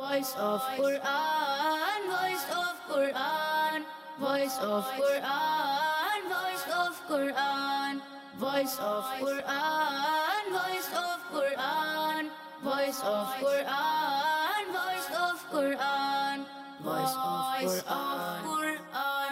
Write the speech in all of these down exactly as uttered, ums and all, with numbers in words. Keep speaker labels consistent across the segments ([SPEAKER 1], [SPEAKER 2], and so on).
[SPEAKER 1] Voice of Quran, Voice of Quran, Voice of Quran, Voice of Quran, Voice of Quran, Voice of Quran, Voice of Quran, Voice of Quran, Voice of Quran.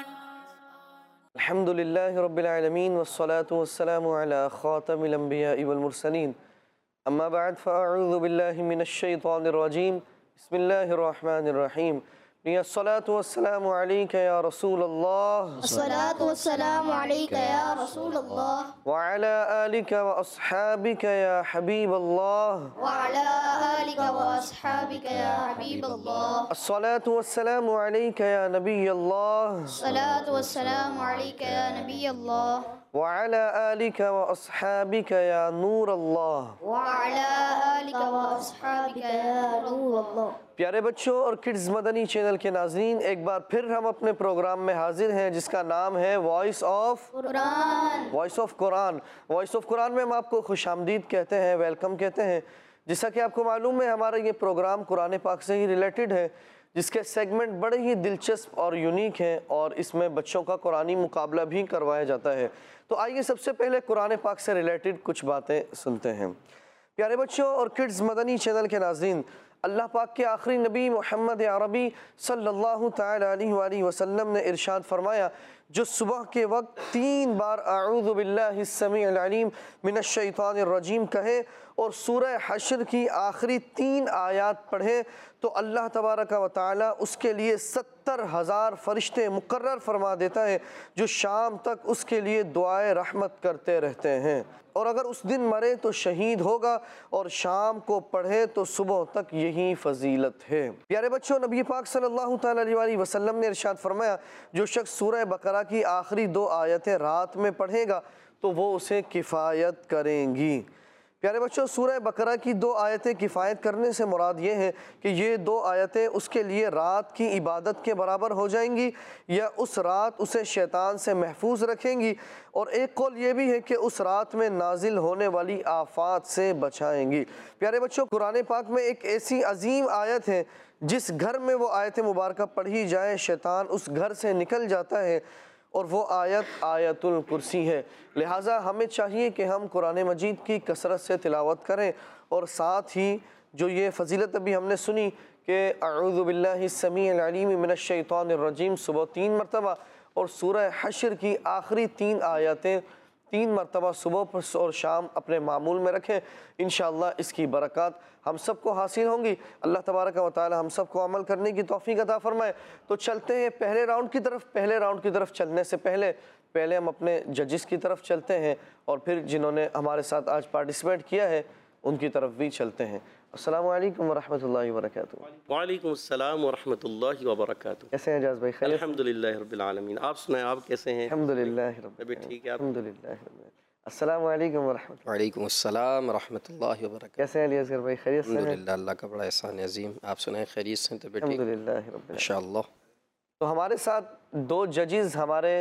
[SPEAKER 2] Alhamdulillahi Rabbil Alameen wassalatu wassalamu ala khatamil anbiya'i wal mursaleen. Amma ba'd fa'a'udhu billahi minash shaytanir rajeem. Bismillahir rahmanir rahim. As-salatu wassalamu alayka ya Rasulallah.
[SPEAKER 3] As-salatu wassalamu alayka ya Rasulallah.
[SPEAKER 2] Wa ala alika wa ashabika ya Habiballah.
[SPEAKER 3] Wa ala alika wa ashabika ya Habiballah.
[SPEAKER 2] As-salatu wassalamu alayka ya Nabiyallah.
[SPEAKER 3] As-salatu wassalamu alayka ya Nabiyallah.
[SPEAKER 2] وعلى آلك وأصحابك يا نور الله.
[SPEAKER 3] وعلى آلك وأصحابك يا نور الله.
[SPEAKER 2] پیارے بچوں اور کڈز مدنی چینل کے ناظرین، ایک بار پھر ہم اپنے پروگرام میں حاضر ہیں جس کا نام ہے voice of
[SPEAKER 3] Quran.
[SPEAKER 2] Voice of Quran voice of Quran میں ہم آپ کو خوش آمدید کہتے ہیں، ویلکم کہتے ہیں۔ جیسا کہ آپ کو معلوم ہے ہمارا یہ پروگرام قرآن پاک سے ہی ریلیٹڈ ہے، جس کے سیگمنٹ بڑے ہی دلچسپ اور یونیک ہیں اور اس میں بچوں کا قرآنی مقابلہ بھی کروایا جاتا ہے۔ تو آئیے سب سے پہلے قرآن پاک سے ریلیٹڈ کچھ باتیں سنتے ہیں۔ پیارے بچوں اور کڈز مدنی چینل کے ناظرین، اللہ پاک کے آخری نبی محمد عربی صلی اللہ تعالی علیہ وآلہ وسلم نے ارشاد فرمایا، جو صبح کے وقت تین بار اعوذ باللہ السمیع العلیم من الشیطان الرجیم کہے اور سورہ حشر کی آخری تین آیات پڑھے تو اللہ تبارک و تعالی اس کے لیے ستر ہزار فرشتے مقرر فرما دیتا ہے جو شام تک اس کے لیے دعائے رحمت کرتے رہتے ہیں، اور اگر اس دن مرے تو شہید ہوگا اور شام کو پڑھے تو صبح تک یہی فضیلت ہے۔ پیارے بچوں، نبی پاک صلی اللہ تعالی علیہ وسلم نے ارشاد فرمایا، جو شخص سورہ بقرہ کی آخری دو آیتیں رات میں پڑھے گا تو وہ اسے کفایت کریں گی۔ پیارے بچوں، سورہ بقرہ کی دو آیتیں کفایت کرنے سے مراد یہ ہے کہ یہ دو آیتیں اس کے لیے رات کی عبادت کے برابر ہو جائیں گی، یا اس رات اسے شیطان سے محفوظ رکھیں گی، اور ایک قول یہ بھی ہے کہ اس رات میں نازل ہونے والی آفات سے بچائیں گی۔ پیارے بچوں، قرآن پاک میں ایک ایسی عظیم آیت ہے جس گھر میں وہ آیت مبارکہ پڑھی جائے شیطان اس گھر سے نکل جاتا ہے، اور وہ آیت آیت الکرسی ہے۔ لہٰذا ہمیں چاہیے کہ ہم قرآن مجید کی کثرت سے تلاوت کریں، اور ساتھ ہی جو یہ فضیلت ابھی ہم نے سنی کہ اعوذ باللہ السمیع العلیم من الشیطان الرجیم صبح تین مرتبہ، اور سورہ حشر کی آخری تین آیاتیں تین مرتبہ صبح اور شام اپنے معمول میں رکھیں، انشاءاللہ اس کی برکات ہم سب کو حاصل ہوں گی۔ اللہ تبارک و تعالی ہم سب کو عمل کرنے کی توفیق عطا فرمائے۔ تو چلتے ہیں پہلے راؤنڈ کی طرف۔ پہلے راؤنڈ کی طرف چلنے سے پہلے پہلے ہم اپنے ججز کی طرف چلتے ہیں، اور پھر جنہوں نے ہمارے ساتھ آج پارٹیسپیٹ کیا ہے ان کی طرف بھی چلتے ہیں۔ السلام علیکم ورحمۃ اللہ وبرکاتہ۔
[SPEAKER 4] وعلیکم السلام ورحمۃ اللہ وبرکاتہ۔
[SPEAKER 2] کیسے ہیں اجاز بھائی؟ خیریت؟
[SPEAKER 4] الحمدللہ رب العالمین۔ آپ سنائیں، آپ کیسے ہیں؟
[SPEAKER 2] الحمدللہ رب
[SPEAKER 4] ابھی ٹھیک ہے آپ؟
[SPEAKER 2] الحمدللہ رب العالمین۔ السلام علیکم ورحمۃ اللہ۔
[SPEAKER 5] وعلیکم السلام ورحمۃ اللہ وبرکاتہ۔
[SPEAKER 2] کیسے ہیں علی اصغر بھائی؟ خیریت سے ہیں؟
[SPEAKER 5] الحمدللہ، اللہ کا بڑا احسان عظیم۔ آپ سنائیں، خیریت سے ہیں؟ طبیعت ٹھیک؟
[SPEAKER 2] الحمدللہ رب العالمین۔
[SPEAKER 5] انشاءاللہ۔
[SPEAKER 2] تو ہمارے ساتھ دو ججز ہمارے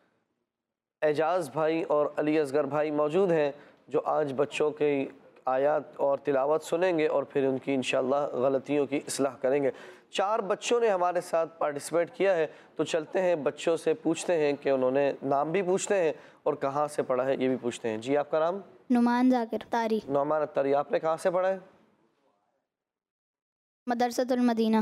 [SPEAKER 2] اعجاز بھائی اور علی اصغر بھائی موجود ہیں، جو آج بچوں کی آیات اور تلاوت سنیں گے اور پھر ان کی انشاءاللہ غلطیوں کی اصلاح کریں گے۔ چار بچوں نے ہمارے ساتھ پارٹیسپیٹ کیا ہے، تو چلتے ہیں بچوں سے پوچھتے ہیں کہ انہوں نے نام بھی پوچھتے ہیں اور کہاں سے پڑھا ہے یہ بھی پوچھتے ہیں۔ جی، آپ کا نام؟
[SPEAKER 6] نعمان ذاکر طاری،
[SPEAKER 2] نعمان اطاری۔ آپ نے کہاں سے پڑھا ہے؟
[SPEAKER 6] مدرسۃ المدینہ۔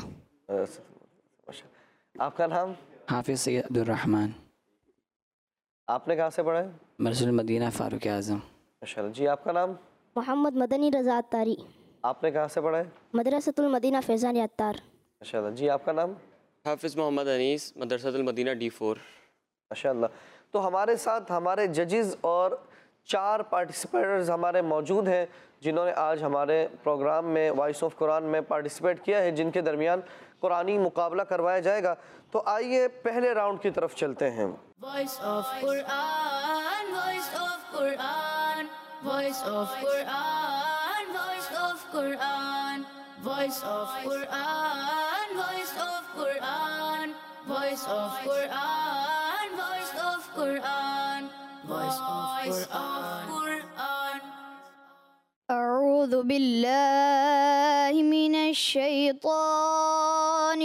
[SPEAKER 2] آپ کا نام؟
[SPEAKER 7] حافظ سید عبدالرحمن،
[SPEAKER 2] آپ نے کہاں سے پڑھا ہے؟
[SPEAKER 7] مدرسۃ المدینہ فاروق اعظم۔
[SPEAKER 2] ماشاءاللہ۔ جی، آپ کا نام؟
[SPEAKER 3] محمد مدنی رضا طاری،
[SPEAKER 2] آپ نے کہاں سے پڑھا ہے؟
[SPEAKER 3] مدرسۃ المدینہ فیضان عطار۔
[SPEAKER 2] ماشاءاللہ۔ جی، آپ کا نام؟
[SPEAKER 8] حافظ محمد انیس، مدرسۃ المدینہ ڈی فور۔
[SPEAKER 2] ماشاءاللہ۔ تو ہمارے ساتھ ہمارے ججز اور چار پارٹیسپیٹرز ہمارے موجود ہیں جنہوں نے آج ہمارے پروگرام میں وائس آف قرآن میں پارٹیسپیٹ کیا ہے، جن کے درمیان قرآنی مقابلہ کروایا جائے گا۔ تو آئیے پہلے راؤنڈ کی طرف چلتے ہیں۔
[SPEAKER 1] Voice of Quran, Voice of Quran, Voice of Quran, Voice of Quran, Voice of Quran, Voice of Quran, Voice of Quran, Voice of Quran, Voice of Quran.
[SPEAKER 3] أعوذ
[SPEAKER 6] أعوذ بالله من الشيطان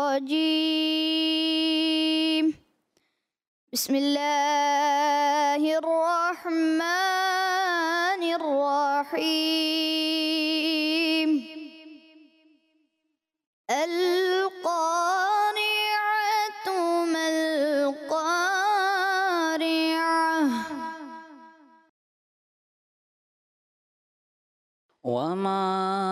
[SPEAKER 6] الرجيم بسم الله الرحمن الرحيم القارعة ما القارعة
[SPEAKER 7] وما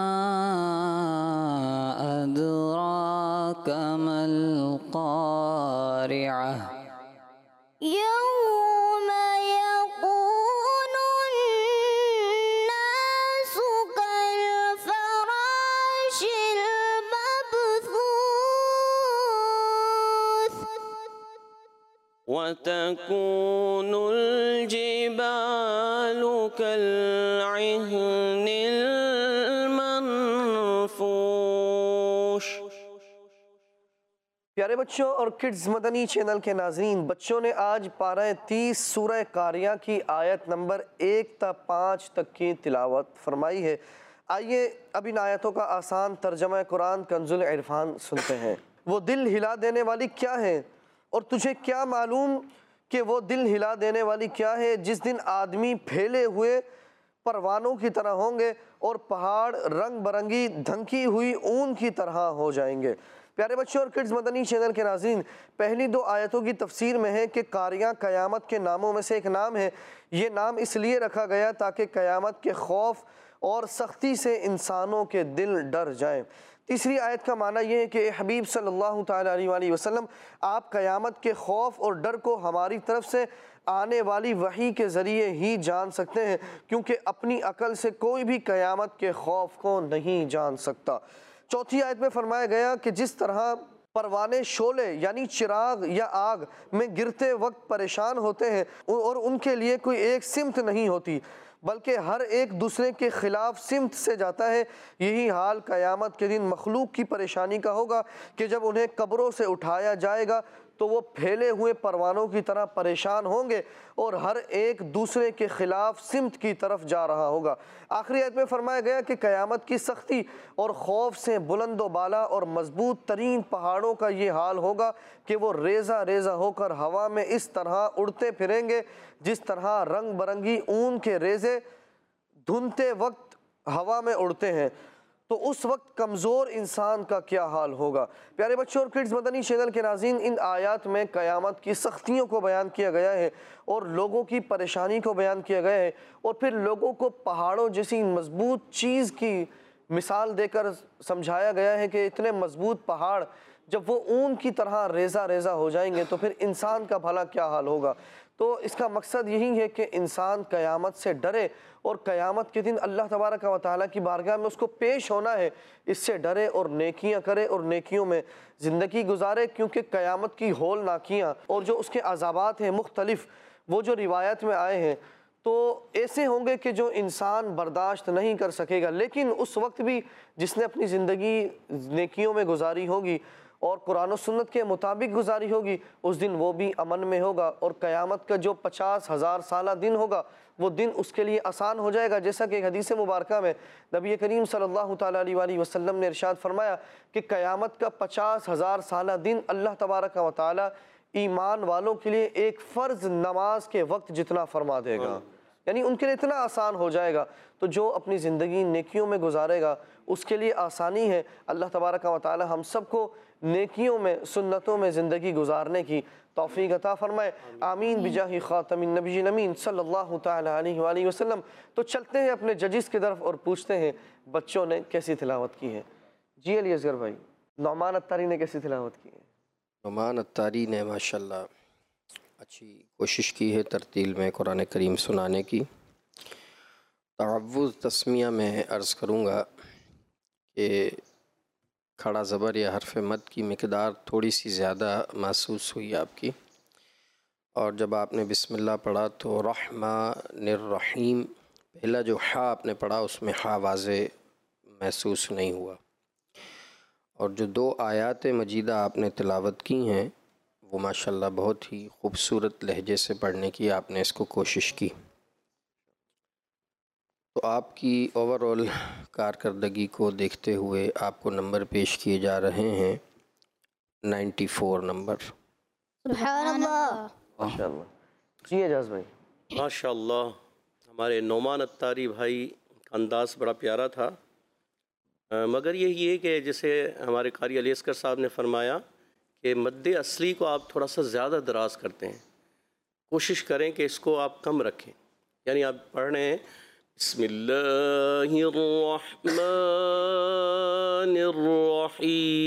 [SPEAKER 7] أدراك ما القارعة
[SPEAKER 6] يوم يكون الناس كالفراش المبثوث
[SPEAKER 8] وتكون الجبال كالعهن المنفوش.
[SPEAKER 2] پیارے بچوں اور کڈز مدنی چینل کے ناظرین، بچوں نے آج پارہ تیس سورہ قاریہ کی آیت نمبر ایک تا پانچ تک کی تلاوت فرمائی ہے۔ آئیے اب ان آیتوں کا آسان ترجمہ قرآن کنز العرفان سنتے ہیں۔ وہ دل ہلا دینے والی کیا ہے، اور تجھے کیا معلوم کہ وہ دل ہلا دینے والی کیا ہے، جس دن آدمی پھیلے ہوئے پروانوں کی طرح ہوں گے اور پہاڑ رنگ برنگی دھنکی ہوئی اون کی طرح ہو جائیں گے۔ پیارے بچوں اور کڈز مدنی چینل کے ناظرین، پہلی دو آیتوں کی تفسیر میں ہے کہ قاریہ قیامت کے ناموں میں سے ایک نام ہے۔ یہ نام اس لیے رکھا گیا تاکہ قیامت کے خوف اور سختی سے انسانوں کے دل ڈر جائیں۔ تیسری آیت کا معنی یہ ہے کہ اے حبیب صلی اللہ تعالیٰ علیہ وآلہ وسلم، آپ قیامت کے خوف اور ڈر کو ہماری طرف سے آنے والی وحی کے ذریعے ہی جان سکتے ہیں، کیونکہ اپنی عقل سے کوئی بھی قیامت کے خوف کو نہیں جان سکتا۔ چوتھی آیت میں فرمایا گیا کہ جس طرح پروانے شعلے یعنی چراغ یا آگ میں گرتے وقت پریشان ہوتے ہیں اور ان کے لیے کوئی ایک سمت نہیں ہوتی بلکہ ہر ایک دوسرے کے خلاف سمت سے جاتا ہے، یہی حال قیامت کے دن مخلوق کی پریشانی کا ہوگا کہ جب انہیں قبروں سے اٹھایا جائے گا تو وہ پھیلے ہوئے پروانوں کی طرح پریشان ہوں گے اور ہر ایک دوسرے کے خلاف سمت کی طرف جا رہا ہوگا۔ آخری آیت میں فرمایا گیا کہ قیامت کی سختی اور خوف سے بلند و بالا اور مضبوط ترین پہاڑوں کا یہ حال ہوگا کہ وہ ریزہ ریزہ ہو کر ہوا میں اس طرح اڑتے پھریں گے جس طرح رنگ برنگی اون کے ریزے دھنتے وقت ہوا میں اڑتے ہیں۔ تو اس وقت کمزور انسان کا کیا حال ہوگا۔ پیارے بچوں اور کڈز مدنی چینل کے ناظرین، ان آیات میں قیامت کی سختیوں کو بیان کیا گیا ہے اور لوگوں کی پریشانی کو بیان کیا گیا ہے، اور پھر لوگوں کو پہاڑوں جیسی مضبوط چیز کی مثال دے کر سمجھایا گیا ہے کہ اتنے مضبوط پہاڑ جب وہ اون کی طرح ریزہ ریزہ ہو جائیں گے تو پھر انسان کا بھلا کیا حال ہوگا۔ تو اس کا مقصد یہی ہے کہ انسان قیامت سے ڈرے اور قیامت کے دن اللہ تبارک و تعالیٰ کی بارگاہ میں اس کو پیش ہونا ہے، اس سے ڈرے اور نیکیاں کرے اور نیکیوں میں زندگی گزارے، کیونکہ قیامت کی ہول ناکیاں اور جو اس کے عذابات ہیں مختلف، وہ جو روایت میں آئے ہیں تو ایسے ہوں گے کہ جو انسان برداشت نہیں کر سکے گا، لیکن اس وقت بھی جس نے اپنی زندگی نیکیوں میں گزاری ہوگی اور قرآن و سنت کے مطابق گزاری ہوگی، اس دن وہ بھی امن میں ہوگا، اور قیامت کا جو پچاس ہزار سالہ دن ہوگا وہ دن اس کے لیے آسان ہو جائے گا، جیسا کہ ایک حدیث مبارکہ میں نبی کریم صلی اللہ تعالیٰ علیہ وآلہ وسلم نے ارشاد فرمایا کہ قیامت کا پچاس ہزار سالہ دن اللہ تبارک و تعالیٰ ایمان والوں کے لیے ایک فرض نماز کے وقت جتنا فرما دے گا، یعنی ان کے لیے اتنا آسان ہو جائے گا۔ تو جو اپنی زندگی نیکیوں میں گزارے گا اس کے لیے آسانی ہے۔ اللہ تبارک و تعالی ہم سب کو نیکیوں میں سنتوں میں زندگی گزارنے کی توفیق عطا فرمائے، آمین بجاہ خاتم النبیین امین صلی اللہ تعالی علیہ وآلہ وسلم۔ تو چلتے ہیں اپنے ججز کی طرف اور پوچھتے ہیں بچوں نے کیسی تلاوت کی ہے۔ جی علی اصغر بھائی، نعمان اتاری نے کیسی تلاوت کی ہے؟
[SPEAKER 5] نعمان اتاری نے ماشاءاللہ اچھی کوشش کی ہے ترتیل میں قرآن کریم سنانے کی۔ تعوذ تسمیہ میں عرض کروں گا کہ کھڑا زبر یا حرف مد کی مقدار تھوڑی سی زیادہ محسوس ہوئی آپ کی، اور جب آپ نے بسم اللہ پڑھا تو رحمٰن الرحیم پہلا جو حا آپ نے پڑھا اس میں حا واضح محسوس نہیں ہوا، اور جو دو آیات مجیدہ آپ نے تلاوت کی ہیں وہ ماشاءاللہ بہت ہی خوبصورت لہجے سے پڑھنے کی آپ نے اس کو کوشش کی۔ تو آپ کی اوور آل کارکردگی کو دیکھتے ہوئے آپ کو نمبر پیش کیے جا رہے ہیں نائنٹی فور نمبر۔
[SPEAKER 6] سبحان اللہ۔
[SPEAKER 2] ماشاء اللہ۔ جی اعجاز بھائی۔
[SPEAKER 4] ماشاء اللہ، ہمارے نعمان اتاری بھائی کا انداز بڑا پیارا تھا، مگر یہ یہ کہ جیسے ہمارے قاری علی اصغر صاحب نے فرمایا کہ مد اصلی کو آپ تھوڑا سا زیادہ دراز کرتے ہیں، کوشش کریں کہ اس کو آپ کم رکھیں، یعنی آپ پڑھ رہے ہیں بسم اللہ الرحمن الرحیم،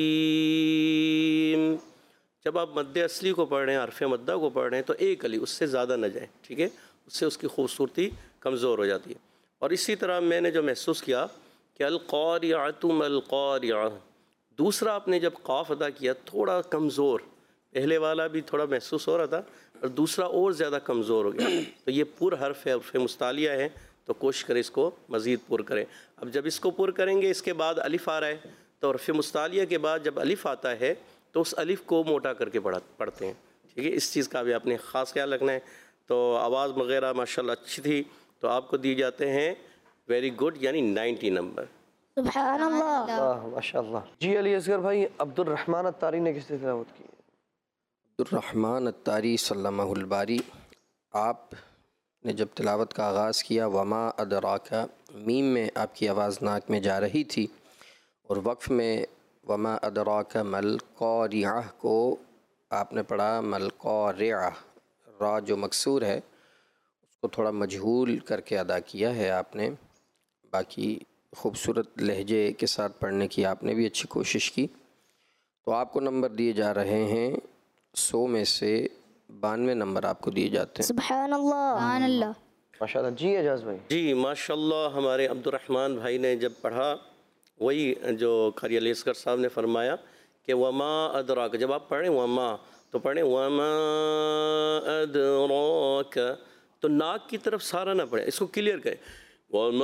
[SPEAKER 4] جب آپ مد اصلی کو پڑھ رہے ہیں، حرف مدہ کو پڑھ رہے ہیں تو ایک علی، اس سے زیادہ نہ جائیں، ٹھیک ہے، اس سے اس کی خوبصورتی کمزور ہو جاتی ہے۔ اور اسی طرح میں نے جو محسوس کیا کہ القاریعۃ ما القاریعہ، دوسرا آپ نے جب قاف ادا کیا تھوڑا کمزور، پہلے والا بھی تھوڑا محسوس ہو رہا تھا اور دوسرا اور زیادہ کمزور ہو گیا، تو یہ پر حرف ہے، حرف مستعلیہ ہے، تو کوشش کریں اس کو مزید پر کریں۔ اب جب اس کو پر کریں گے اس کے بعد الف آ رہا ہے، تو حرف مستعلیہ کے بعد جب الف آتا ہے تو اس الف کو موٹا کر کے پڑھا پڑھتے ہیں، ٹھیک ہے، اس چیز کا بھی آپ نے خاص خیال رکھنا ہے۔ تو آواز وغیرہ ماشاءاللہ اچھی تھی، تو آپ کو دی جاتے ہیں ویری گڈ، یعنی نائنٹی نمبر۔
[SPEAKER 6] سبحان اللہ۔
[SPEAKER 2] واہ ماشاء اللہ۔ جی علی اصغر بھائی، عبد الرحمن اتاری نے کس سے تلاوت کی؟
[SPEAKER 5] عبد الرحمن اتاری سلمہ الباری، آپ نے جب تلاوت کا آغاز کیا وما ادراکا، میم میں آپ کی آواز ناک میں جا رہی تھی، اور وقف میں وما ادراکا مل قاریعہ کو آپ نے پڑھا مل قاریعہ، را جو مکسور ہے اس کو تھوڑا مجہول کر کے ادا کیا ہے آپ نے، باقی خوبصورت لہجے کے ساتھ پڑھنے کی آپ نے بھی اچھی کوشش کی۔ تو آپ کو نمبر دیے جا رہے ہیں سو میں سے بانوے نمبر آپ کو دیے جاتے ہیں۔
[SPEAKER 6] سبحان اللہ۔ سبحان اللہ۔
[SPEAKER 2] ماشاء اللہ۔ جی اعجاز بھائی۔
[SPEAKER 4] جی ماشاءاللہ، ہمارے عبد الرحمن بھائی نے جب پڑھا وہی جو قاری علی اصغر صاحب نے فرمایا کہ وما ادراک، جب آپ پڑھیں وما تو پڑھیں وما ادراک، تو ناک کی طرف سارا نہ پڑھیں، اس کو کلیئر کریں وما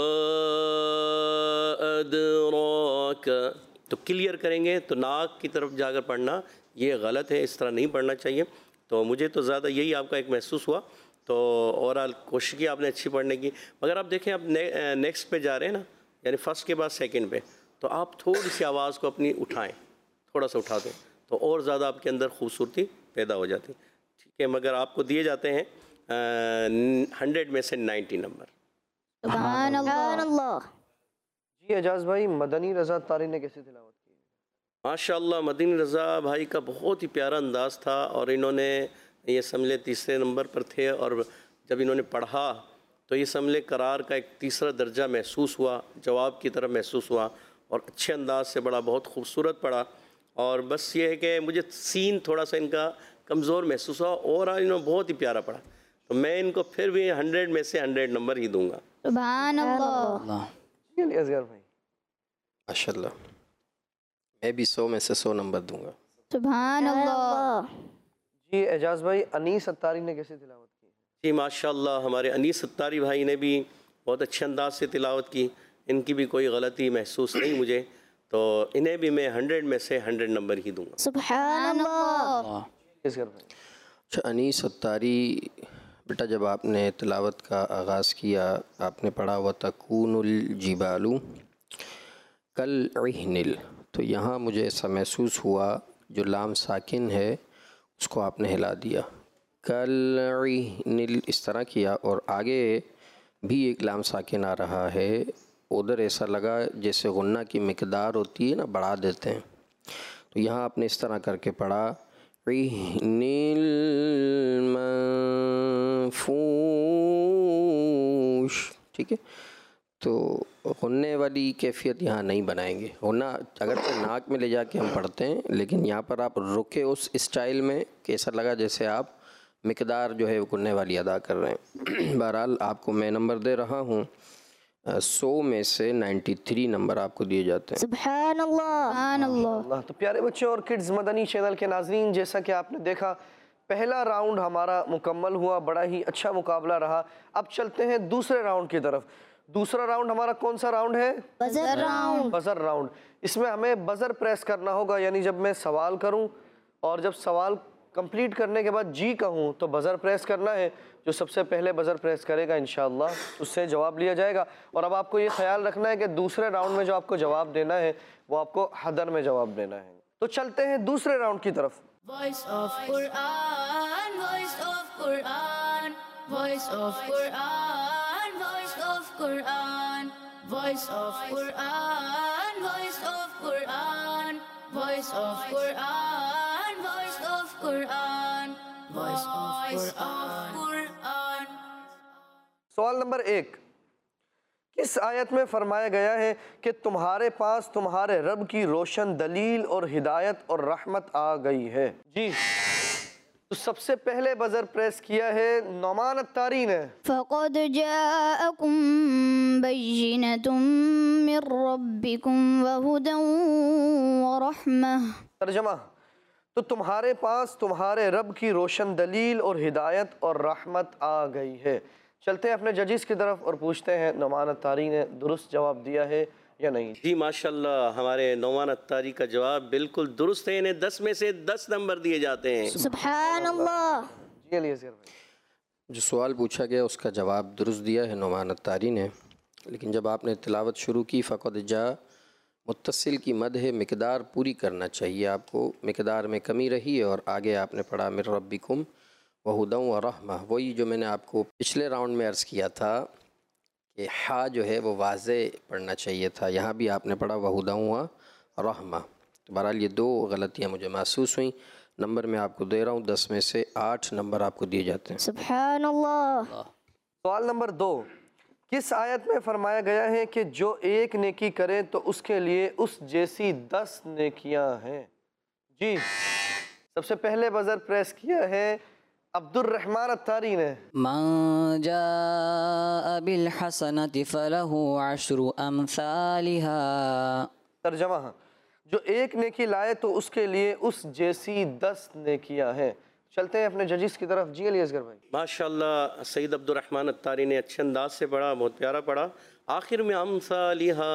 [SPEAKER 4] ادراک، تو کلیئر کریں گے تو ناک کی طرف جا کر پڑھنا یہ غلط ہے، اس طرح نہیں پڑھنا چاہیے۔ تو مجھے تو زیادہ یہی آپ کا ایک محسوس ہوا، تو اوورآل کوشش کی آپ نے اچھی پڑھنے کی، مگر آپ دیکھیں آپ نیکسٹ پہ جا رہے ہیں نا، یعنی فرسٹ کے بعد سیکنڈ پہ، تو آپ تھوڑی سی آواز کو اپنی اٹھائیں، تھوڑا سا اٹھا دیں تو اور زیادہ آپ کے اندر خوبصورتی پیدا ہو جاتی، ٹھیک ہے، مگر آپ کو دیے جاتے ہیں ہنڈریڈ میں سے نائنٹی نمبر۔
[SPEAKER 6] سبحان اللہ۔
[SPEAKER 2] جی اعجاز بھائی، مدنی رضا تاری نے کیسے تلاوت کی؟
[SPEAKER 4] ماشاءاللہ، مدنی رضا بھائی کا بہت ہی پیارا انداز تھا، اور انہوں نے یہ سمجھے تیسرے نمبر پر تھے، اور جب انہوں نے پڑھا تو یہ سمجھے قرار کا ایک تیسرا درجہ محسوس ہوا، جواب کی طرف محسوس ہوا، اور اچھے انداز سے پڑھا، بہت خوبصورت پڑھا۔ اور بس یہ ہے کہ مجھے سین تھوڑا سا ان کا کمزور محسوس ہوا، اور انہوں نے بہت ہی پیارا پڑھا، تو میں ان کو پھر بھی ہنڈریڈ میں سے ہنڈریڈ نمبر ہی دوں گا۔
[SPEAKER 6] سبحان اللہ۔
[SPEAKER 7] اللہ۔
[SPEAKER 2] جی علی اصغر بھائی۔
[SPEAKER 5] ماشاء اللہ، میں بھی سو میں سے سو نمبر دوں گا۔
[SPEAKER 6] سبحان اللہ۔
[SPEAKER 2] جی اعجاز بھائی، انیس اتاری نے کیسے تلاوت کی؟
[SPEAKER 4] جی ماشاءاللہ، ہمارے انیس ستاری بھائی نے بھی بہت اچھے انداز سے تلاوت کی، ان کی بھی کوئی غلطی محسوس نہیں مجھے، تو انہیں بھی میں ہنڈریڈ میں سے ہنڈریڈ نمبر ہی دوں گا۔
[SPEAKER 6] سبحان اللہ۔
[SPEAKER 2] اصغر بھائی۔
[SPEAKER 5] اچھا، انیس اتاری بیٹا، جب آپ نے تلاوت کا آغاز کیا آپ نے پڑھا وَتَكُونُ الْجِبَالُ كَالْعِهْنِ، تو یہاں مجھے ایسا محسوس ہوا جو لام ساکن ہے اس کو آپ نے ہلا دیا، کَالْعِهْنِ اس طرح کیا، اور آگے بھی ایک لام ساکن آ رہا ہے، ادھر ایسا لگا جیسے غنہ کی مقدار ہوتی ہے نا، بڑھا دیتے ہیں، تو یہاں آپ نے اس طرح کر کے پڑھا عِهْنِ الْمَنْفُوشِ، ٹھیک ہے، تو غنّے والی کیفیت یہاں نہیں بنائیں گے، غنّہ اگرچہ ناک میں لے جا کے ہم پڑھتے ہیں، لیکن یہاں پر آپ رکے اس اسٹائل میں کہ ایسا لگا جیسے آپ مقدار جو ہے غنّے والی ادا کر رہے ہیں۔ بہرحال آپ کو میں نمبر دے رہا ہوں سو میں سے نائنٹی تھری نمبر آپ کو دیے جاتے ہیں۔
[SPEAKER 6] سبحان اللہ۔ سبحان اللہ۔
[SPEAKER 2] اللہ، تو پیارے بچوں اور کڈز مدنی چینل کے ناظرین، جیسا کہ آپ نے دیکھا پہلا راؤنڈ ہمارا مکمل ہوا، بڑا ہی اچھا مقابلہ رہا۔ اب چلتے ہیں دوسرے راؤنڈ کی طرف۔ دوسرا راؤنڈ ہمارا کون سا راؤنڈ ہے؟
[SPEAKER 6] Buzzer round.
[SPEAKER 2] Buzzer round. اس میں ہمیں بزر پریس کرنا ہوگا، یعنی جب میں سوال کروں اور جب سوال कंप्लीट करने के बाद जी कहूँ तो बज़र प्रेस करना है। जो सबसे पहले बज़र प्रेस करेगा इंशाअल्लाह उससे जवाब लिया जाएगा। और अब आपको ये ख्याल रखना है कि दूसरे राउंड में जो आपको जवाब देना है वो आपको हदर में जवाब देना है। तो चलते हैं दूसरे राउंड की तरफ।
[SPEAKER 1] Voice of Quran, voice of Quran, voice of Quran, voice of Quran, voice of Quran, voice of Quran, voice of Quran, voice of Quran, voice of Quran.
[SPEAKER 2] सवाल नंबर एक, किस आयत में फरमाया गया है कि तुम्हारे पास तुम्हारे रब की रोशन दलील और हिदायत और रहमत आ गई है? जी, तो सबसे पहले बज़र प्रेस किया है नौमान अत्तारी ने।
[SPEAKER 6] فقد جاءكم بينة من ربكم وهدى ورحمة.
[SPEAKER 2] तर्जमा, तो तुम्हारे पास तुम्हारे रब की रोशन दलील और हिदायत और रहमत आ गई है। चलते हैं अपने जजिस की तरफ और पूछते हैं नौमान अत्तारी ने दुरुस्त जवाब दिया है या नहीं।
[SPEAKER 4] जी माशाल्लाह, हमारे नौमान अत्तारी का जवाब बिल्कुल दुरुस्त है। इन्हें दस में से दस नंबर दिए जाते हैं।
[SPEAKER 6] सुभान अल्लाह।
[SPEAKER 2] जी अली असगर भाई।
[SPEAKER 5] जो सवाल पूछा गया उसका जवाब दुरुस्त दिया है नौमान अत्तारी ने, लेकिन जब आपने तिलावत शुरू की फ़क़द जा मुत्तसिल की मद है, मिक़दार पूरी करना चाहिए आपको, मिक़दार में कमी रही है। और आगे आपने पढ़ा मिर रब्बिकुम वहुदं व रहमा, वही जो मैंने आपको पिछले राउंड में अर्ज़ किया था कि हा जो है वो वाज़े पढ़ना चाहिए था, यहाँ भी आपने पढ़ा वहुदं व रहमा। तो बहरहाल ये दो गलतियाँ मुझे महसूस हुई। नंबर मैं आपको दे रहा हूँ, दस में से आठ नंबर आपको दिए जाते हैं।
[SPEAKER 6] सुभान अल्लाह।
[SPEAKER 2] सवाल नंबर दो, किस आयत में फरमाया गया है कि जो एक नेकी करे तो उसके लिए उस जैसी दस नेकियां हैं? जी, सबसे पहले बज़र प्रेस किया है अब्दुर्रहमान अत्तारी ने।
[SPEAKER 7] मन जाअ बिल हसनति फलहु अशरु अम्सालिहा।
[SPEAKER 2] तर्जमा, जो एक नेकी लाए तो उसके लिए उस जैसी दस नेकियां हैं। चलते हैं अपने जजिस की तरफ। जी अली असगर भाई।
[SPEAKER 4] माशाल्लाह, सईद अब्दुर्रहमान अत्तारी ने अच्छे अंदाज से पढ़ा, बहुत प्यारा पढ़ा। आखिर में अम्सालिहा,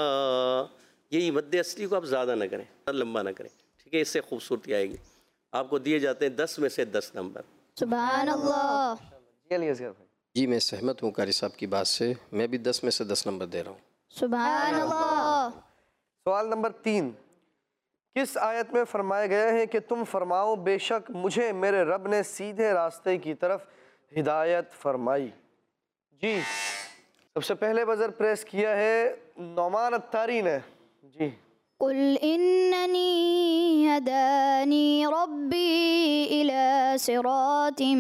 [SPEAKER 4] यही मद्दे असली को आप ज़्यादा ना करें, लंबा ना करें, ठीक है, इससे खूबसूरती आएगी। आपको दिए जाते हैं दस में से दस नंबर।
[SPEAKER 6] सुभान अल्लाह।
[SPEAKER 2] जी अली असगर भाई।
[SPEAKER 5] जी मैं सहमत हूँ कारी साहब की बात से, मैं भी दस में से दस नंबर दे रहा हूँ।
[SPEAKER 6] सुभान अल्लाह।
[SPEAKER 2] सवाल नंबर तीन, किस आयत में फरमाया गया है कि तुम फरमाओ बेशक मुझे मेरे रब ने सीधे रास्ते की तरफ हिदायत फरमाई? जी, सबसे पहले बज़र प्रेस किया है नौमान अत्तारी ने। जी,
[SPEAKER 6] कुल इन्ननी हदानी रब्बी इला सिरातिम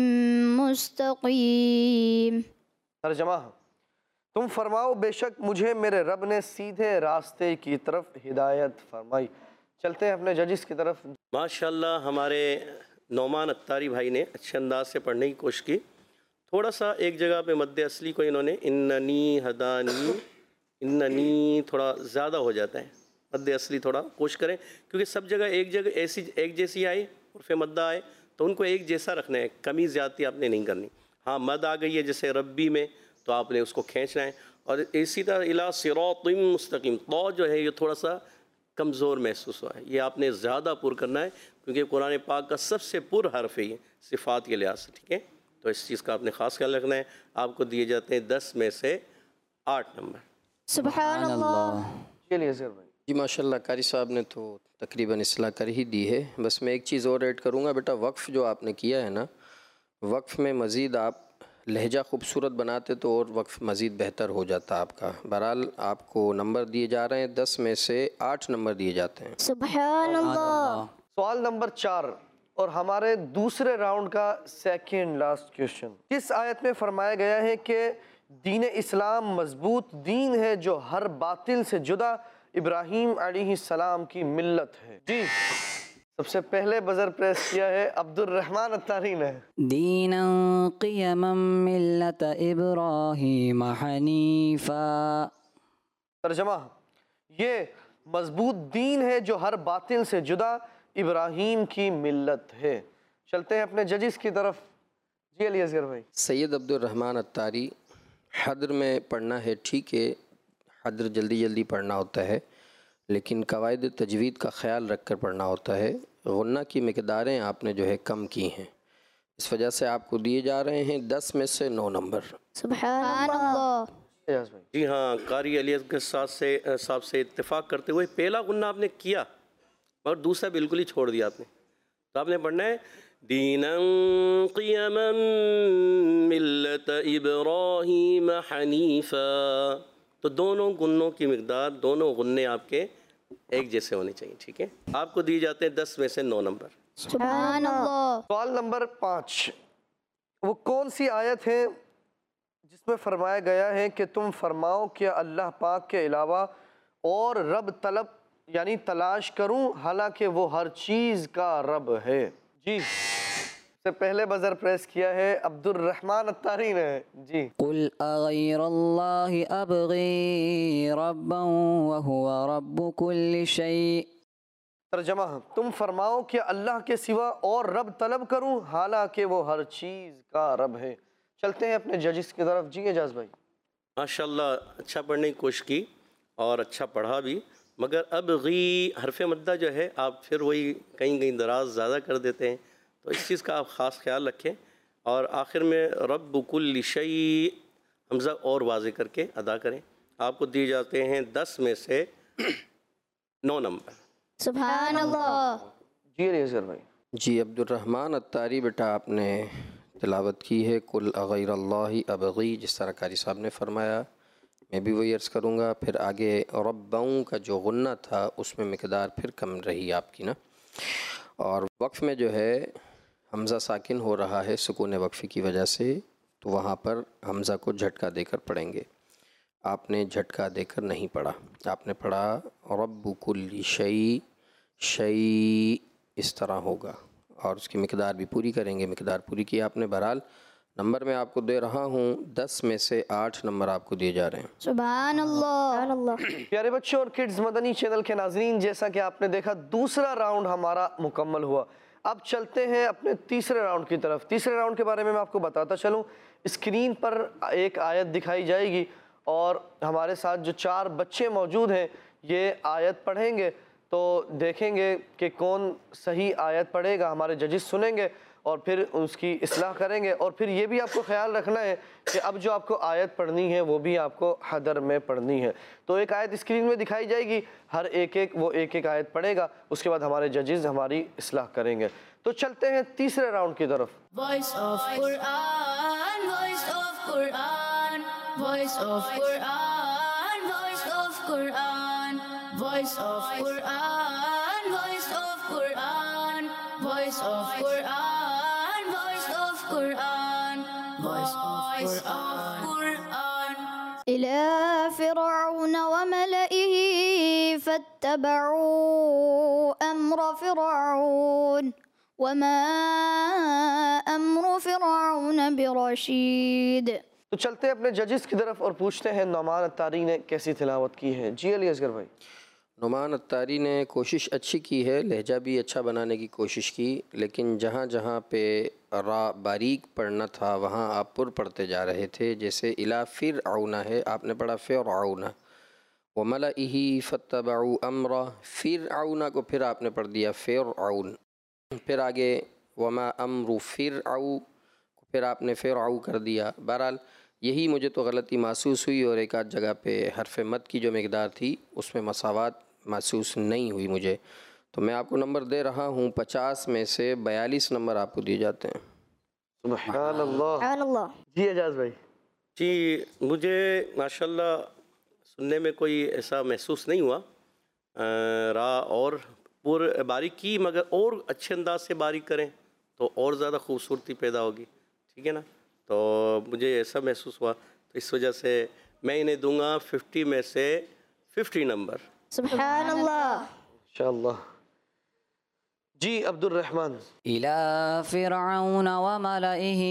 [SPEAKER 6] मुस्तकीम।
[SPEAKER 2] तर्जमा, तुम फरमाओ बेशक मुझे मेरे रब ने सीधे रास्ते की तरफ हिदायत फरमाई। चलते हैं अपने जजिस की तरफ।
[SPEAKER 4] माशाल्लाह, हमारे नौमान अत्तारी भाई ने अच्छे अंदाज से पढ़ने की कोशिश की। थोड़ा सा एक जगह पे मद्दे असली को इन्होंने इन्ननी हदानी, इन्ननी थोड़ा ज़्यादा हो जाता है, मद्दे असली थोड़ा कोशिश करें, क्योंकि सब जगह एक जगह ऐसी एक जैसी आए और फिर मद्दा आए तो उनको एक जैसा रखना है, कमी ज़्यादती आपने नहीं करनी। हाँ, मद आ गई है जैसे रब्बी में तो आपने उसको खींचना है। और इसी तरह इला सिरातिम मुस्तकीम, तो जो है ये थोड़ा सा कमज़ोर महसूस हुआ है, ये आपने ज़्यादा पुर करना है, क्योंकि कुरान पाक का सबसे पुर हर्फ है ये सिफ़ात के लिहाज से, ठीक है। तो इस चीज़ का आपने ख़ास ख्याल रखना है। आपको दिए जाते हैं दस में से आठ नंबर।
[SPEAKER 6] सुभान अल्लाह।
[SPEAKER 2] चलिए असगर भाई।
[SPEAKER 5] जी माशाल्लाह, कारी साहब ने तो तकरीबन इस्लाह कर ही दी है। बस मैं एक चीज़ और ऐड करूँगा, बेटा वक्फ़ जो आपने किया है ना, वक्फ़ में मज़ीद आप लहजा खूबसूरत बनाते तो और वक्फ़ मज़ीद बेहतर हो जाता आपका। बहरहाल आपको नंबर दिए जा रहे हैं, दस में से आठ नंबर दिए जाते हैं।
[SPEAKER 6] सुभान अल्लाह।
[SPEAKER 2] सवाल नंबर चार और हमारे दूसरे राउंड का सेकंड लास्ट क्वेश्चन, किस आयत में फरमाया गया है कि दीन इस्लाम मजबूत दीन है जो हर बातिल से जुदा इब्राहीम अलैहिस्सलाम की मिल्लत है? जी, सबसे पहले बज़र प्रेस किया है अब्दुर्रहमान अत्तारी ने।
[SPEAKER 7] दीनन क़ियमम मिल्लत इब्राहीम हनीफा।
[SPEAKER 2] तर्जमा, ये मजबूत दीन है जो हर बातिल से जुदा इब्राहीम की मिल्लत है। चलते हैं अपने जजिस की तरफ। जी अली असगर भाई।
[SPEAKER 5] सैयद अब्दुर्रहमान अत्तारी, हद्र में पढ़ना है, ठीक है, हद्र जल्दी जल्दी पढ़ना होता है, लेकिन कवायद तजवीद का ख्याल रख कर पढ़ना होता है। غنہ کی مقداریں آپ نے جو ہے کم کی ہیں، اس وجہ سے آپ کو دیے جا رہے ہیں دس میں سے نو نمبر۔
[SPEAKER 6] سبحان اللہ۔
[SPEAKER 2] اعجاز بھائی
[SPEAKER 4] جی ہاں، قاری علی اصغر صاحب سے صاحب سے اتفاق کرتے ہوئے پہلا غنہ آپ نے کیا اور دوسرا بالکل ہی چھوڑ دیا آپ نے، تو آپ نے پڑھنا ہے دینا قیما ملت ابراہیم حنیفا، تو دونوں غنوں کی مقدار، دونوں غنے آپ کے ایک جیسے ہونے چاہیے، ٹھیک ہے؟ آپ کو دی جاتے ہیں دس میں سے نو نمبر۔
[SPEAKER 6] سبحان اللہ۔
[SPEAKER 2] سوال نمبر پانچ، وہ کون سی آیت ہے جس میں فرمایا گیا ہے کہ تم فرماؤ کہ اللہ پاک کے علاوہ اور رب طلب یعنی تلاش کروں حالانکہ وہ ہر چیز کا رب ہے؟ جی سے پہلے بزر پریس کیا ہے عبد الرحمن اتاری نے۔ جی
[SPEAKER 7] قل اغیر اللہ ابغی ربا وهو رب کل شیء۔
[SPEAKER 2] ترجمہ، تم فرماؤ کہ اللہ کے سوا اور رب طلب کروں حالانکہ وہ ہر چیز کا رب ہے۔ چلتے ہیں اپنے ججز کی طرف۔ جی اعجاز بھائی۔
[SPEAKER 4] ماشاءاللہ اچھا پڑھنے کی کوشش کی اور اچھا پڑھا بھی، مگر ابغی حرف مدہ جو ہے آپ پھر وہی کہیں کہیں دراز زیادہ کر دیتے ہیں، تو اس چیز کا آپ خاص خیال رکھیں، اور آخر میں رب کل شیء حمزہ اور واضح کر کے ادا کریں۔ آپ کو دیے جاتے ہیں دس میں سے نو نمبر۔
[SPEAKER 6] سبحان اللہ۔
[SPEAKER 2] جی اعجاز بھائی۔
[SPEAKER 5] جی عبد الرحمن اتاری بیٹا آپ نے تلاوت کی ہے کل اغیر اللہ ابغی، جس طرح قاری صاحب نے فرمایا، میں بھی وہی عرض کروں گا۔ پھر آگے ربوں کا جو غنہ تھا اس میں مقدار پھر کم رہی آپ کی نا، اور وقف میں جو ہے حمزہ ساکن ہو رہا ہے سکون وقفی کی وجہ سے، تو وہاں پر حمزہ کو جھٹکا دے کر پڑھیں گے۔ آپ نے جھٹکا دے کر نہیں پڑھا، آپ نے پڑھا رب کل شیء، شیء اس طرح ہوگا، اور اس کی مقدار بھی پوری کریں گے۔ مقدار پوری کی آپ نے۔ بہرحال نمبر میں آپ کو دے رہا ہوں دس میں سے آٹھ نمبر آپ کو دیے جا رہے ہیں۔
[SPEAKER 6] سبحان اللہ۔
[SPEAKER 2] پیارے بچوں اور کڈز مدنی چینل کے ناظرین، جیسا کہ آپ نے دیکھا دوسرا راؤنڈ ہمارا مکمل ہوا۔ اب چلتے ہیں اپنے تیسرے راؤنڈ کی طرف۔ تیسرے راؤنڈ کے بارے میں میں آپ کو بتاتا چلوں، اسکرین پر ایک آیت دکھائی جائے گی اور ہمارے ساتھ جو چار بچے موجود ہیں یہ آیت پڑھیں گے، تو دیکھیں گے کہ کون صحیح آیت پڑھے گا۔ ہمارے ججز سنیں گے اور پھر اس کی اصلاح کریں گے، اور پھر یہ بھی آپ کو خیال رکھنا ہے کہ اب جو آپ کو آیت پڑھنی ہے وہ بھی آپ کو حدر میں پڑھنی ہے۔ تو ایک آیت اسکرین میں دکھائی جائے گی، ہر ایک ایک وہ ایک ایک آیت پڑھے گا، اس کے بعد ہمارے ججز ہماری اصلاح کریں گے۔ تو چلتے ہیں تیسرے راؤنڈ کی طرف۔
[SPEAKER 1] Voice of Quran, voice of Quran, voice of Quran, voice of Quran, voice of Quran, voice of Quran, voice of Quran, voice of Quran, voice of Quran.
[SPEAKER 6] إلى فرعون وملئه فاتبعوا أمر فرعون وما أمر فرعون برشيد۔
[SPEAKER 2] تو چلتے ہیں اپنے ججز کی طرف اور پوچھتے ہیں نعمان اتاری نے کیسی تلاوت کی ہے۔ جی علی اصغر بھائی۔
[SPEAKER 5] نعمان اتاری نے کوشش اچھی کی ہے، لہجہ بھی اچھا بنانے کی کوشش کی، لیکن جہاں جہاں پہ را باریک پڑھنا تھا وہاں آپ پر پڑھتے جا رہے تھے۔ جیسے الا فرعون ہے، آپ نے پڑھا فرعون، وملئہ فاتبعوا امر فرعون کو پھر آپ نے پڑھ دیا فرعون، پھر آگے وما امر فرعون کو پھر آپ نے فرعون کر دیا۔ بہرحال یہی مجھے تو غلطی محسوس ہوئی، اور ایک آدھ جگہ پہ حرف مد کی جو مقدار تھی اس میں مساوات محسوس نہیں ہوئی مجھے، تو میں آپ کو نمبر دے رہا ہوں پچاس میں سے بیالیس نمبر آپ کو دیے جاتے ہیں۔
[SPEAKER 2] سبحان اللہ۔
[SPEAKER 6] سبحان اللہ۔
[SPEAKER 2] جی اعجاز بھائی۔
[SPEAKER 4] جی مجھے ماشاءاللہ سننے میں کوئی ایسا محسوس نہیں ہوا، را اور پور باریک کی، مگر اور اچھے انداز سے باریک کریں تو اور زیادہ خوبصورتی پیدا ہوگی، ٹھیک ہے نا؟ تو مجھے ایسا محسوس ہوا، تو اس وجہ سے میں انہیں دوں گا ففٹی میں سے ففٹی نمبر۔
[SPEAKER 6] سبحان اللہ۔
[SPEAKER 2] انشاءاللہ۔ جی عبد الرحمن۔
[SPEAKER 7] إلى فرعون وملئه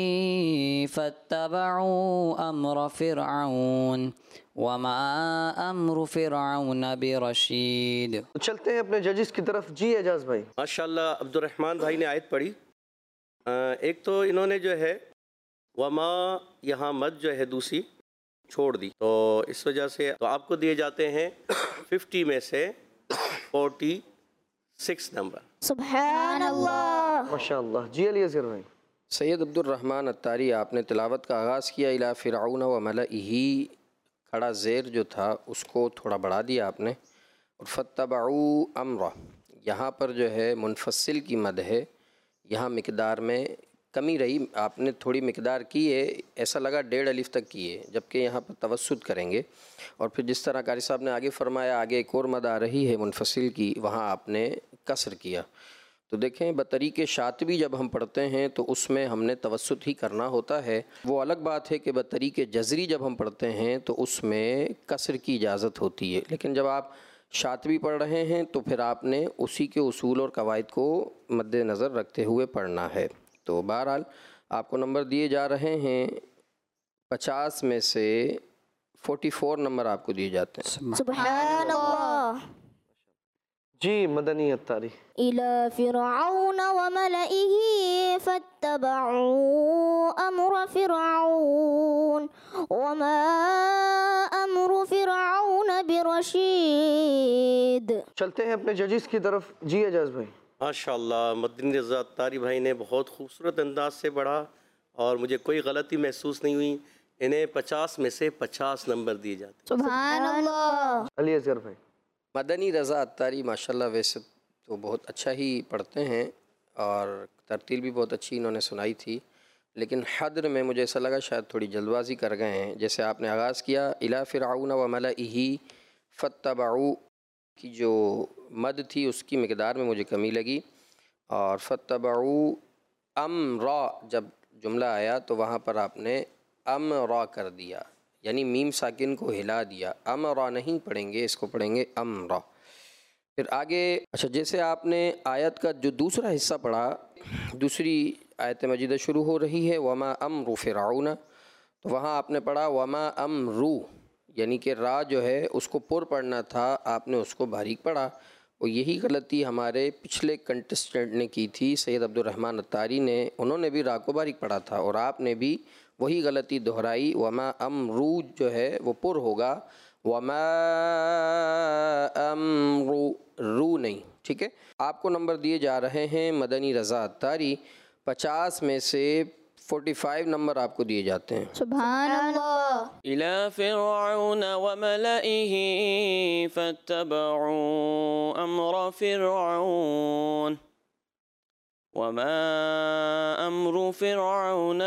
[SPEAKER 7] فاتبعوا أمر فرعون وما أمر فرعون برشيد۔
[SPEAKER 2] چلتے ہیں اپنے ججز کی طرف۔ جی اعجاز بھائی۔
[SPEAKER 4] ماشاءاللہ عبد الرحمن بھائی نے آیت پڑھی، ایک تو انہوں نے جو ہے وما یہاں مد جو ہے دوسری چھوڑ دی، تو اس وجہ سے تو آپ کو دیے جاتے ہیں ففٹی میں سے فورٹی سکس نمبر۔
[SPEAKER 6] سبحان اللہ.
[SPEAKER 2] ماشاء اللہ. جی علی اصغر بھائی.
[SPEAKER 5] سید عبد الرحمن اتاری آپ نے تلاوت کا آغاز کیا الی فرعون و ملئہ، کھڑا زیر جو تھا اس کو تھوڑا بڑھا دیا آپ نے، اور فتبعوا امرہ، یہاں پر جو ہے منفصل کی مد ہے، یہاں مقدار میں کمی رہی، آپ نے تھوڑی مقدار کی ہے، ایسا لگا ڈیڑھ الف تک کی ہے، جبکہ یہاں پر توسط کریں گے. اور پھر جس طرح قاری صاحب نے آگے فرمایا آگے ایک اور مد آ رہی ہے منفصل کی، وہاں آپ نے کسر کیا. تو دیکھیں بطریق شاطبی جب ہم پڑھتے ہیں تو اس میں ہم نے توسط ہی کرنا ہوتا ہے. وہ الگ بات ہے کہ بطریق جزری جب ہم پڑھتے ہیں تو اس میں کسر کی اجازت ہوتی ہے، لیکن جب آپ شاطبی پڑھ رہے ہیں تو پھر آپ نے اسی کے اصول اور قواعد کو مد نظر رکھتے ہوئے پڑھنا ہے. تو بہرحال آپ کو نمبر دیے جا رہے ہیں، پچاس میں سے فورٹی فور نمبر آپ کو دیے جاتے ہیں.
[SPEAKER 6] سبحان اللہ.
[SPEAKER 2] جی مدنی اتاری.
[SPEAKER 6] إلى فرعون وملئه فاتبعوا أمر فرعون وما أمر فرعون برشيد.
[SPEAKER 2] چلتے ہیں اپنے ججز کی طرف. جی اعجاز بھائی.
[SPEAKER 4] ماشاء اللہ مدنی رضا اتاری بھائی نے بہت خوبصورت انداز سے پڑھا اور مجھے کوئی غلطی محسوس نہیں ہوئی. انہیں پچاس میں سے پچاس نمبر دیے جاتے ہیں.
[SPEAKER 6] سبحان اللہ.
[SPEAKER 2] علی اصغر بھائی.
[SPEAKER 5] مدنی رضا اتاری ماشاءاللہ ویسے تو بہت اچھا ہی پڑھتے ہیں اور ترتیل بھی بہت اچھی انہوں نے سنائی تھی، لیکن حدر میں مجھے ایسا لگا شاید تھوڑی جلد بازی کر گئے ہیں. جیسے آپ نے آغاز کیا الی فرعون و ملئہ فتبعوا کی جو مد تھی اس کی مقدار میں مجھے کمی لگی، اور فتبعوا امرا جب جملہ آیا تو وہاں پر آپ نے امرا کر دیا، یعنی میم ساکن کو ہلا دیا. امرا نہیں پڑھیں گے، اس کو پڑھیں گے امرا. پھر آگے اچھا جیسے آپ نے آیت کا جو دوسرا حصہ پڑھا، دوسری آیت مجیدہ شروع ہو رہی ہے وما امر فرعون، تو وہاں آپ نے پڑھا وما امرو، یعنی کہ را جو ہے اس کو پر پڑھنا تھا، آپ نے اس کو باریک پڑھا. اور یہی غلطی ہمارے پچھلے کنٹسٹنٹ نے کی تھی، سید عبد الرحمن اتاری نے، انہوں نے بھی را کو باریک پڑھا تھا اور آپ نے بھی وہی غلطی دہرائی. وما امرو جو ہے وہ پر ہوگا، وما امرو رو نہیں. ٹھیک ہے، آپ کو نمبر دیے جا رہے ہیں مدنی رضا اتاری، پچاس میں سے فورٹی فائیو نمبر آپ کو دیے جاتے ہیں.
[SPEAKER 6] سبحان اللہ.
[SPEAKER 8] إلى فرعون وملئه فاتبعوا أمر فرعون وما أمر فرعون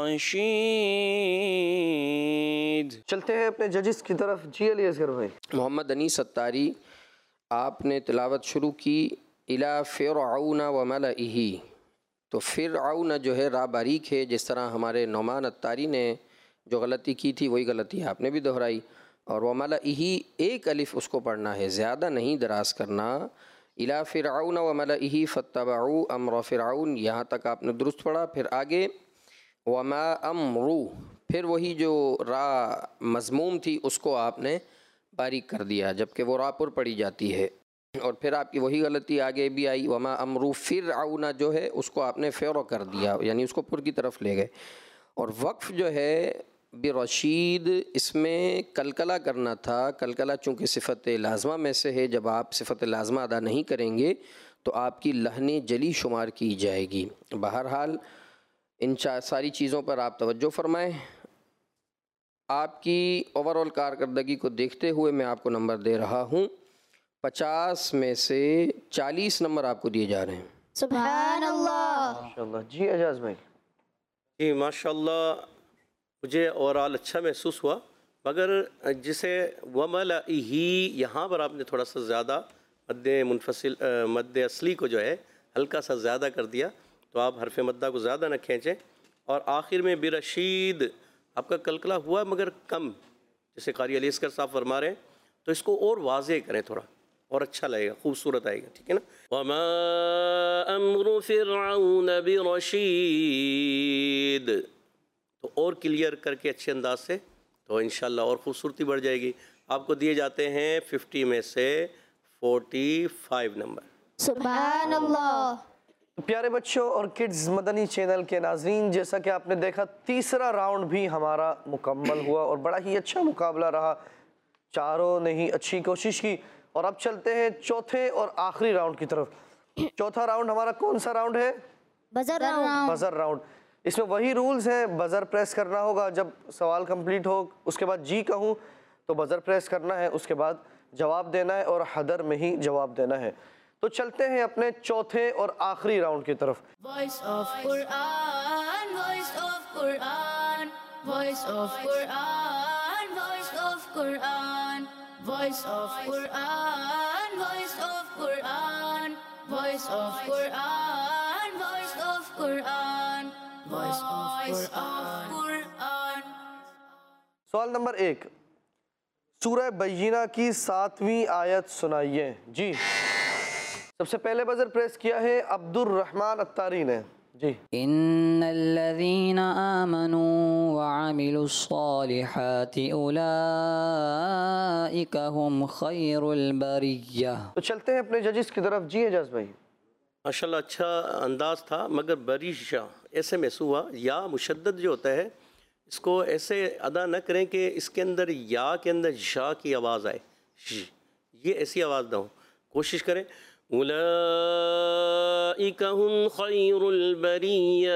[SPEAKER 8] برشيد.
[SPEAKER 2] چلتے ہیں اپنے ججز کی طرف. جی علی اصغر بھائی.
[SPEAKER 5] محمد انیس اتاری آپ نے تلاوت شروع کی الی فرعون وملئہ، تو فرعون جو ہے را باریک ہے، جس طرح ہمارے نعمان اتاری نے جو غلطی کی تھی وہی غلطی آپ نے بھی دہرائی. اور وملئہ ایک الف اس کو پڑھنا ہے، زیادہ نہیں دراز کرنا. الی فرعون وملئہ فاتبعوا امر فرعون، یہاں تک آپ نے درست پڑھا. پھر آگے وما امرو، پھر وہی جو را مضموم تھی اس کو آپ نے باریک کر دیا، جبکہ وہ را پر پڑھی جاتی ہے. اور پھر آپ کی وہی غلطی آگے بھی آئی، وما امرو فرعون جو ہے اس کو آپ نے فیرو کر دیا، یعنی اس کو پر کی طرف لے گئے. اور وقف جو ہے برشید، اس میں کلکلہ کرنا تھا. کلکلہ چونکہ صفت لازمہ میں سے ہے، جب آپ صفت لازمہ ادا نہیں کریں گے تو آپ کی لحن جلی شمار کی جائے گی. بہرحال ان ساری چیزوں پر آپ توجہ فرمائیں. آپ کی اوورآل کارکردگی کو دیکھتے ہوئے میں آپ کو نمبر دے رہا ہوں، پچاس میں سے چالیس نمبر آپ کو دیے جا رہے ہیں.
[SPEAKER 6] سبحان اللہ.
[SPEAKER 2] ماشاءاللہ. جی اعجاز بھائی.
[SPEAKER 4] جی ماشاءاللہ مجھے اوورال اچھا محسوس ہوا، مگر جسے وملئہ یہاں پر آپ نے تھوڑا سا زیادہ مد منفصل مد اصلی کو جو ہے ہلکا سا زیادہ کر دیا، تو آپ حرف مدہ کو زیادہ نہ کھینچیں. اور آخر میں برشید آپ کا کلکلہ ہوا مگر کم، جیسے قاری علی اصغر صاحب فرما رہے ہیں، تو اس کو اور واضح کریں، تھوڑا اور اچھا لگے گا، خوبصورت آئے گا. ٹھیک ہے نا.
[SPEAKER 8] وما أمر فرعون برشيد،
[SPEAKER 4] تو اور کلیئر کر کے اچھے انداز سے تو انشاءاللہ اور خوبصورتی بڑھ جائے گی. آپ کو دیے جاتے ہیں ففٹی میں سے فورٹی فائیو نمبر.
[SPEAKER 6] سبحان اللہ.
[SPEAKER 2] پیارے بچوں اور کڈز مدنی چینل کے ناظرین، جیسا کہ آپ نے دیکھا تیسرا راؤنڈ بھی ہمارا مکمل ہوا اور بڑا ہی اچھا مقابلہ رہا. چاروں نے ہی اچھی کوشش کی اور اب چلتے ہیں چوتھے اور آخری راؤنڈ کی طرف. چوتھا راؤنڈ ہمارا کون سا راؤنڈ ہے؟
[SPEAKER 6] Buzzer round.
[SPEAKER 2] Buzzer round. اس میں وہی رولز ہیں، بزر پریس کرنا ہوگا جب سوال کمپلیٹ ہو، اس کے بعد جی کہوں تو بزر پریس کرنا ہے، اس کے بعد جواب دینا ہے اور حدر میں ہی جواب دینا ہے. تو چلتے ہیں اپنے چوتھے اور آخری راؤنڈ کی طرف.
[SPEAKER 1] Voice of Quran, voice of Quran, voice of Quran, voice of Quran, voice of Quran, voice of Quran, voice of Quran, voice of Quran, voice of Quran.
[SPEAKER 2] سوال نمبر ایک، سورہ بینہ کی ساتویں آیت سنائیے. جی سب سے پہلے بزر پریس کیا ہے عبد الرحمن اتاری نے. جی.
[SPEAKER 7] إن الذين آمنوا وعملوا الصالحات أولئك هم خير البرية.
[SPEAKER 2] تو چلتے ہیں اپنے ججز کی طرف. جی اعجاز بھائی.
[SPEAKER 4] ماشاءاللہ اچھا انداز تھا، مگر بریشہ ایسے محسوس ہوا. یا مشدد جو ہوتا ہے اس کو ایسے ادا نہ کریں کہ اس کے اندر یا کے اندر شا کی آواز آئے، یہ ایسی آواز نہ ہو. کوشش کریں اولئک هم خیر البریہ،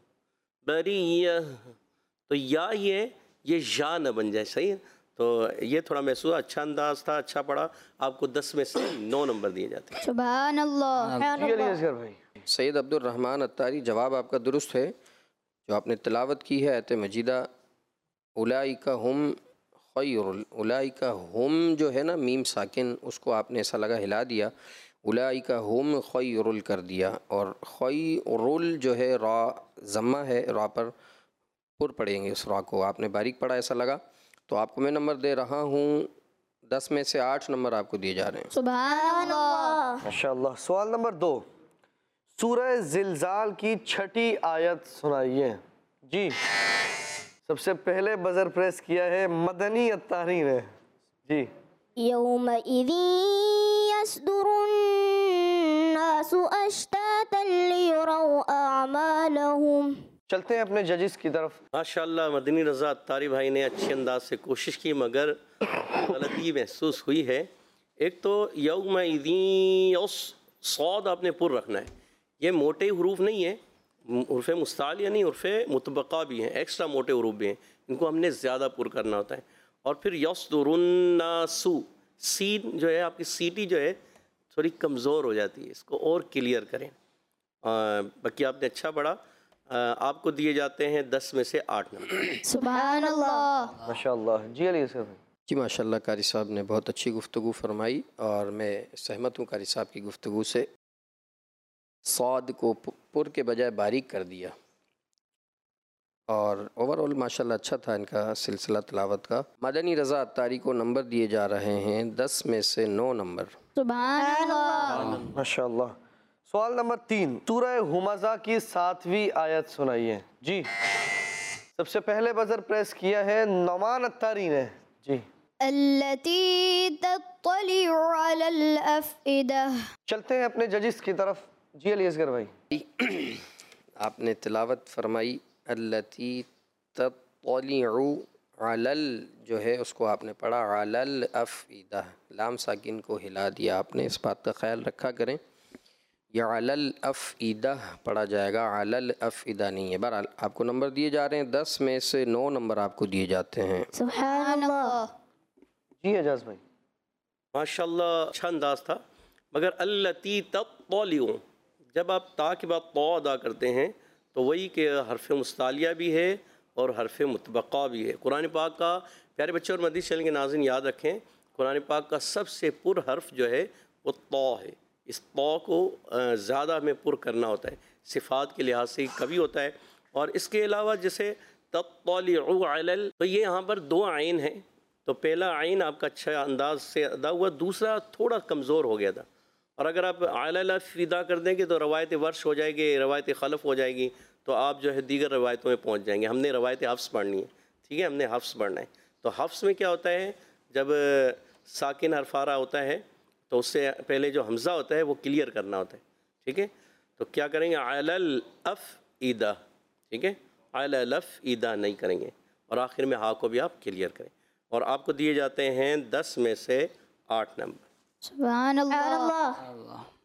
[SPEAKER 4] بریہ تو یا یہ یہ یا نہ بن جائے. صحیح ہے. تو یہ تھوڑا محسوس اچھا انداز تھا، اچھا پڑھا. آپ کو دس میں سے نو نمبر دیے جاتے ہیں.
[SPEAKER 6] سبحان اللہ.
[SPEAKER 2] جی علی اصغر بھائی.
[SPEAKER 5] سید عبد الرحمن اتاری، جواب آپ کا درست ہے. جو آپ نے تلاوت کی ہے آیت مجیدہ اولئک ہم خیر، اولئک ہم جو ہے نا میم ساکن، اس کو آپ نے ایسا لگا ہلا دیا، اولئک ہم خیر کر دیا. اور خیر جو ہے را ضمہ ہے، را پر پر پڑھیں گے اس را کو. آپ نے باریک پڑھا ایسا لگا. تو آپ کو میں نمبر دے رہا ہوں، دس میں سے آٹھ نمبر آپ کو دیے جا رہے ہیں.
[SPEAKER 6] سبحان اللہ.
[SPEAKER 2] ماشاءاللہ. سوال نمبر دو، سورہ زلزال کی چھٹی آیت سنائیے. جی سب سے پہلے بزر پریس کیا ہے مدنی اتاری نے. جی.
[SPEAKER 6] یومئذ یصدر الناس اشتاتا لیروا اعمالهم.
[SPEAKER 2] چلتے ہیں اپنے ججز کی طرف.
[SPEAKER 4] ماشاءاللہ مدنی رضا اتاری بھائی نے اچھے انداز سے کوشش کی، مگر غلطی محسوس ہوئی ہے. ایک تو یومئذ صاد آپ نے پر رکھنا ہے. یہ موٹے حروف نہیں ہیں، حروف مستعلیہ یعنی حروف مطبقہ بھی ہیں، ایکسٹرا موٹے حروف بھی ہیں، ان کو ہم نے زیادہ پر کرنا ہوتا ہے. اور پھر یصدر الناس، سین جو ہے آپ کی سیٹی جو ہے تھوڑی کمزور ہو جاتی ہے، اس کو اور کلیئر کریں. باقی آپ نے اچھا پڑھا. آپ کو دیے جاتے ہیں دس میں سے آٹھ نمبر.
[SPEAKER 6] سبحان اللہ.
[SPEAKER 2] ماشاءاللہ. جی علی اصغر بھائی.
[SPEAKER 5] جی ماشاءاللہ قاری صاحب نے بہت اچھی گفتگو فرمائی، اور میں سہمت ہوں قاری صاحب کی گفتگو سے. صاد کو پر کے بجائے باریک کر دیا، اور اوور آل ماشاءاللہ اچھا تھا ان کا سلسلہ تلاوت کا. مدنی رضا اتاری کو نمبر دیے جا رہے ہیں دس میں سے نو نمبر.
[SPEAKER 6] سبحان اللہ.
[SPEAKER 2] ماشاءاللہ. سوال نمبر تین، سورہ ہمزہ کی ساتویں آیت سنائیے. جی سب سے پہلے بزر پریس کیا ہے نعمان اتاری نے. جی.
[SPEAKER 6] التي تطلع على الافئدہ.
[SPEAKER 2] چلتے ہیں اپنے ججز کی طرف. جی علی اصغر بھائی.
[SPEAKER 5] آپ نے تلاوت فرمائی التی تطلع علی ال، جو ہے اس کو آپ نے پڑھا علی الافئدہ، لام ساکن کو ہلا دیا. آپ نے اس بات کا خیال رکھا کریں، یہ علی الافئدہ پڑھا جائے گا، علی الافئدہ نہیں ہے. بہرحال آپ کو نمبر دیے جا رہے ہیں دس میں سے نو نمبر آپ کو دیے جاتے ہیں.
[SPEAKER 6] سبحان اللہ.
[SPEAKER 2] جی اعجاز بھائی.
[SPEAKER 4] ماشاءاللہ اچھا انداز تھا، مگر التی تطلع، جب آپ تا کے بعد طا ادا کرتے ہیں تو وہی کہ حرف مستعلیہ بھی ہے اور حرف مطبقہ بھی ہے. قرآن پاک کا پیارے بچے اور مدنی چینل کے ناظرین یاد رکھیں، قرآن پاک کا سب سے پر حرف جو ہے وہ طا ہے. اس طا کو زیادہ ہمیں پر کرنا ہوتا ہے، صفات کے لحاظ سے کبھی ہوتا ہے. اور اس کے علاوہ جیسے تطلع علی ال، تو یہ یہاں پر دو عین ہیں. تو پہلا عین آپ کا اچھا انداز سے ادا ہوا، دوسرا تھوڑا کمزور ہو گیا تھا. اور اگر آپ علی الافئدہ کر دیں گے تو روایت ورش ہو جائے گی، روایت خلف ہو جائے گی، تو آپ جو ہے دیگر روایتوں میں پہنچ جائیں گے. ہم نے روایت حفص پڑھنی ہے، ٹھیک ہے، ہم نے حفص پڑھنا ہے. تو حفص میں کیا ہوتا ہے، جب ساکن حرف آ رہا ہوتا ہے تو اس سے پہلے جو حمزہ ہوتا ہے وہ کلیئر کرنا ہوتا ہے. ٹھیک ہے، تو کیا کریں گے، علی الافئدہ، ٹھیک ہے، علی الافئدہ نہیں کریں گے، اور آخر میں ہا کو بھی آپ کلیئر کریں. اور آپ کو دیے جاتے ہیں دس میں سے آٹھ نمبر.
[SPEAKER 6] سبحان اللہ.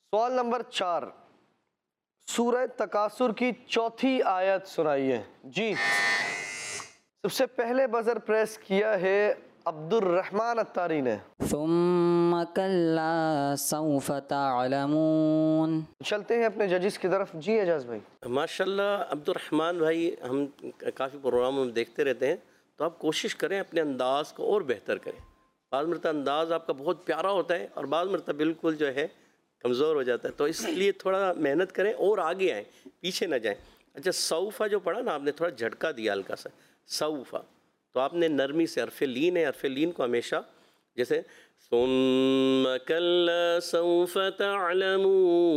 [SPEAKER 2] سوال نمبر چار، سورہ تکاثر کی چوتھی آیت سنائیے جی۔ سب سے پہلے بزر پریس کیا ہے عبد الرحمن اتاری نے۔
[SPEAKER 7] ثم كلا سوف تعلمون۔
[SPEAKER 2] چلتے ہیں اپنے ججز کی طرف جی اعجاز بھائی۔
[SPEAKER 4] ماشاءاللہ عبد الرحمن بھائی، ہم کافی پروگراموں میں دیکھتے رہتے ہیں، تو آپ کوشش کریں اپنے انداز کو اور بہتر کریں۔ بعض مرتبہ انداز آپ کا بہت پیارا ہوتا ہے اور بعض مرتبہ بالکل جو ہے کمزور ہو جاتا ہے، تو اس لیے تھوڑا محنت کریں اور آگے آئیں، پیچھے نہ جائیں۔ اچھا، سوفا جو پڑھا نا آپ نے، تھوڑا جھٹکا دیا ہلکا سا، سوفا، تو آپ نے نرمی سے، حرف لین ہے، حرف لین کو ہمیشہ جیسے ثم کلا سوف تعلمون،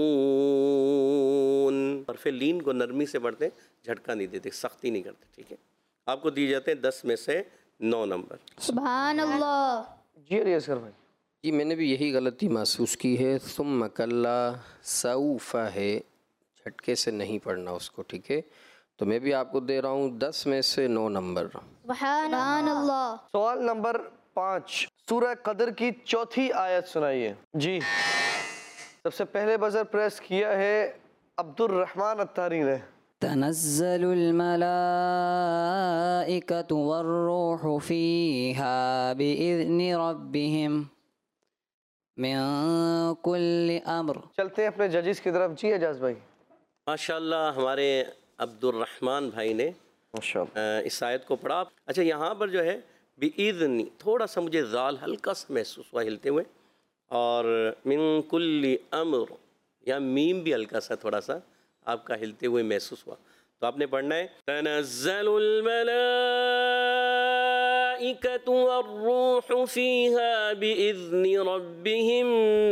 [SPEAKER 4] حرف لین کو نرمی سے پڑھتے ہیں، جھٹکا نہیں دیتے، سختی نہیں کرتے، ٹھیک ہے؟ آپ کو دیے جاتے ہیں دس میں سے نو نمبر۔
[SPEAKER 6] سبحان اللہ۔
[SPEAKER 2] جی علی اصغر بھائی۔
[SPEAKER 5] جی میں نے بھی یہی غلطی محسوس کی ہے، ثم کلا سوف ہے، جھٹکے سے نہیں پڑھنا اس کو، ٹھیک ہے؟ تو میں بھی آپ کو دے رہا ہوں دس میں سے نو نمبر۔
[SPEAKER 6] سبحان اللہ۔
[SPEAKER 2] سوال نمبر پانچ، سورہ قدر کی چوتھی آیت سنائیے جی۔ سب سے پہلے بزر پریس کیا ہے عبد الرحمن اتاری نے۔
[SPEAKER 7] تنزل الملائكة والروح فيها بإذن ربهم من كل أمر۔
[SPEAKER 2] چلتے ہیں اپنے ججز کی طرف جی اعجاز بھائی۔
[SPEAKER 4] ماشاءاللہ ہمارے عبد الرحمن بھائی نے اس آیت کو پڑھا۔ اچھا، یہاں پر جو ہے بِإِذْنِ، تھوڑا سا مجھے ذال ہلکا سا محسوس ہوا ہلتے ہوئے، اور من کل امر، یا میم بھی ہلکا سا تھوڑا سا آپ کا ہلتے ہوئے محسوس ہوا، تو آپ نے پڑھنا ہے تنزل الملائکۃ والروح فیہا بِإِذْنِ ربہم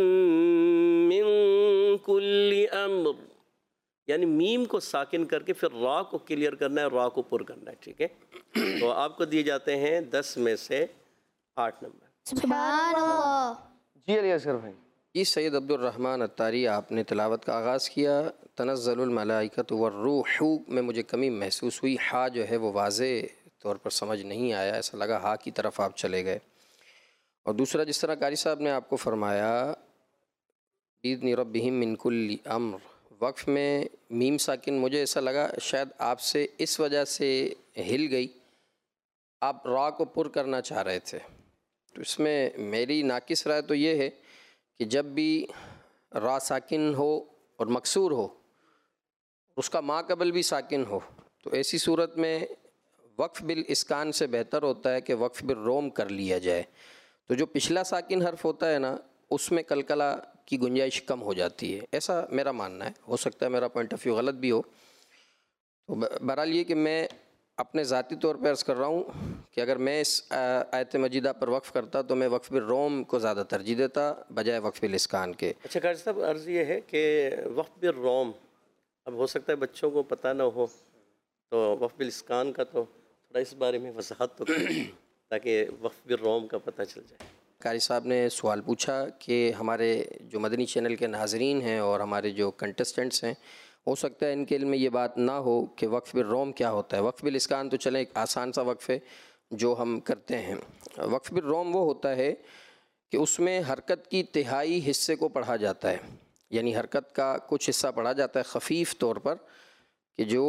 [SPEAKER 4] من کل امر، یعنی میم کو ساکن کر کے پھر را کو کلیئر کرنا ہے، را کو پر کرنا ہے، ٹھیک ہے؟ تو آپ کو دیے جاتے ہیں دس میں سے آٹھ نمبر۔
[SPEAKER 6] سبحان اللہ۔
[SPEAKER 2] جی علی اصغر بھائی۔
[SPEAKER 5] جی سید عبد الرحمن اتاری، آپ نے تلاوت کا آغاز کیا، تنزل الملائکۃ والروح میں مجھے کمی محسوس ہوئی، ہا جو ہے وہ واضح طور پر سمجھ نہیں آیا، ایسا لگا ہا کی طرف آپ چلے گئے۔ اور دوسرا، جس طرح قاری صاحب نے آپ کو فرمایا بِإِذْنِ رَبِّهِم مِّن كُلِّ أَمْرٍ، وقف میں میم ساکن مجھے ایسا لگا شاید آپ سے اس وجہ سے ہل گئی، آپ را کو پر کرنا چاہ رہے تھے۔ تو اس میں میری ناقص رائے تو یہ ہے کہ جب بھی را ساکن ہو اور مکسور ہو، اس کا ما قبل بھی ساکن ہو، تو ایسی صورت میں وقف بالاسکان سے بہتر ہوتا ہے کہ وقف بالروم کر لیا جائے۔ تو جو پچھلا ساکن حرف ہوتا ہے نا، اس میں کلکلہ کی گنجائش کم ہو جاتی ہے، ایسا میرا ماننا ہے، ہو سکتا ہے میرا پوائنٹ آف ویو غلط بھی ہو۔ تو بہرحال یہ کہ میں اپنے ذاتی طور پر عرض کر رہا ہوں کہ اگر میں اس آیت مجیدہ پر وقف کرتا تو میں وقف بالروم کو زیادہ ترجیح دیتا بجائے وقف بالاسکان کے۔
[SPEAKER 4] اچھا قاری صاحب، عرض یہ ہے کہ وقف بالروم، اب ہو سکتا ہے بچوں کو پتہ نہ ہو، تو وقف بالاسکان کا تو تھوڑا اس بارے میں وضاحت تو کریں تاکہ وقف بالروم کا پتہ چل جائے۔
[SPEAKER 5] قاری صاحب نے سوال پوچھا کہ ہمارے جو مدنی چینل کے ناظرین ہیں اور ہمارے جو کنٹسٹنٹس ہیں، ہو سکتا ہے ان کے علم میں یہ بات نہ ہو کہ وقف بالروم کیا ہوتا ہے۔ وقف بالاسکان تو چلیں ایک آسان سا وقف ہے جو ہم کرتے ہیں۔ وقف بالروم وہ ہوتا ہے کہ اس میں حرکت کی تہائی حصے کو پڑھا جاتا ہے، یعنی حرکت کا کچھ حصہ پڑھا جاتا ہے خفیف طور پر کہ جو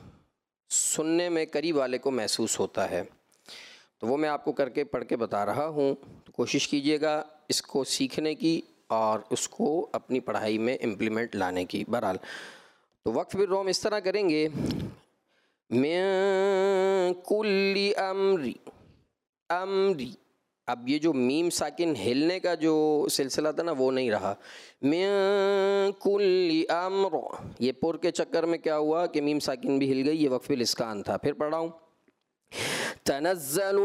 [SPEAKER 5] سننے میں قریب والے کو محسوس ہوتا ہے۔ تو وہ میں آپ کو کر کے پڑھ کے بتا رہا ہوں، تو کوشش کیجئے گا اس کو سیکھنے کی اور اس کو اپنی پڑھائی میں امپلیمنٹ لانے کی۔ بہرحال تو وقف بالروم اس طرح کریں گے، من کل امری، امری، اب یہ جو میم ساکن ہلنے کا جو سلسلہ تھا نا وہ نہیں رہا، من کل امر، یہ پر کے چکر میں کیا ہوا کہ میم ساکن بھی ہل گئی، یہ وقف بالاسکان تھا۔ پھر پڑھ رہا ہوں تنزل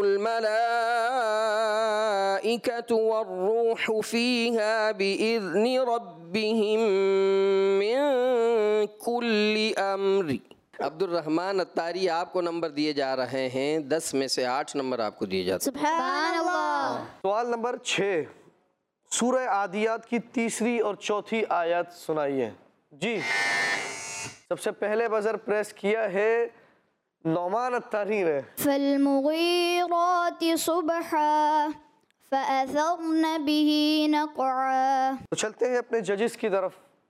[SPEAKER 5] الملائکۃ والروح فیہا بإذن ربہم من کل امر۔ عبد الرحمن اتاری، آپ کو نمبر دیے جا رہے ہیں دس میں سے آٹھ نمبر آپ کو دیے جاتے ہیں۔
[SPEAKER 6] سبحان اللہ۔
[SPEAKER 2] سوال نمبر چھ، سورہ عادیات کی تیسری اور چوتھی آیات سنائیے جی۔ سب سے پہلے بزر پریس کیا ہے نعمان اتاری نے۔
[SPEAKER 6] فالمغیرات صبحا فأثرن به نقعا۔
[SPEAKER 2] تو چلتے ہیں اپنے ججز کی طرف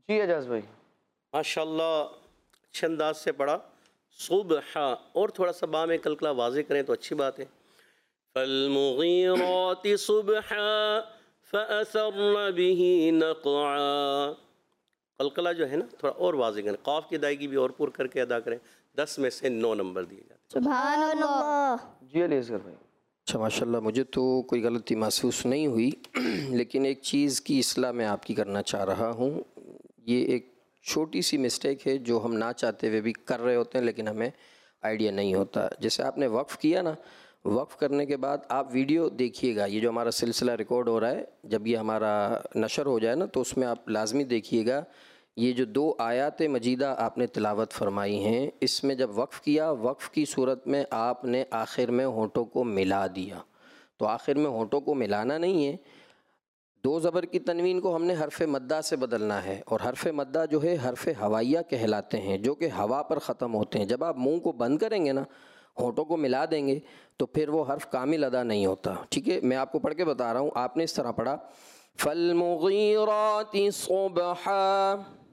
[SPEAKER 2] جی اعجاز بھائی.
[SPEAKER 4] ماشاءاللہ اچھے انداز سے پڑھا. صبح اور تھوڑا سا با میں کلکلا واضح کریں تو اچھی بات ہے. فالمغیرات صبحا فأثرن به نقعا. قلقلہ جو ہے نا تھوڑا اور واضح کریں, قاف کی ادائیگی بھی اور پر کر کے ادا کریں. دس میں سے نو نمبر دیے جاتے ہیں.
[SPEAKER 6] سبحان اللہ.
[SPEAKER 2] جی علی اصغر بھائی.
[SPEAKER 5] اچھا ماشاءاللہ, مجھے تو کوئی غلطی محسوس نہیں ہوئی لیکن ایک چیز کی اصلاح میں آپ کی کرنا چاہ رہا ہوں. یہ ایک چھوٹی سی مسٹیک ہے جو ہم نہ چاہتے ہوئے بھی کر رہے ہوتے ہیں لیکن ہمیں آئیڈیا نہیں ہوتا. جیسے آپ نے وقف کیا نا, وقف کرنے کے بعد آپ ویڈیو دیکھیے گا. یہ جو ہمارا سلسلہ ریکارڈ ہو رہا ہے, جب یہ ہمارا نشر ہو جائے نا تو اس میں آپ لازمی دیکھیے گا یہ جو دو آیات مجیدہ آپ نے تلاوت فرمائی ہیں, اس میں جب وقف کیا, وقف کی صورت میں آپ نے آخر میں ہونٹوں کو ملا دیا. تو آخر میں ہونٹوں کو ملانا نہیں ہے, دو زبر کی تنوین کو ہم نے حرف مدہ سے بدلنا ہے, اور حرف مدہ جو ہے حرف ہوائیہ کہلاتے ہیں جو کہ ہوا پر ختم ہوتے ہیں. جب آپ منہ کو بند کریں گے نا, ہونٹوں کو ملا دیں گے تو پھر وہ حرف کامل ادا نہیں ہوتا. ٹھیک ہے, میں آپ کو پڑھ کے بتا رہا ہوں. آپ نے اس طرح پڑھا فالمغیرات صبحا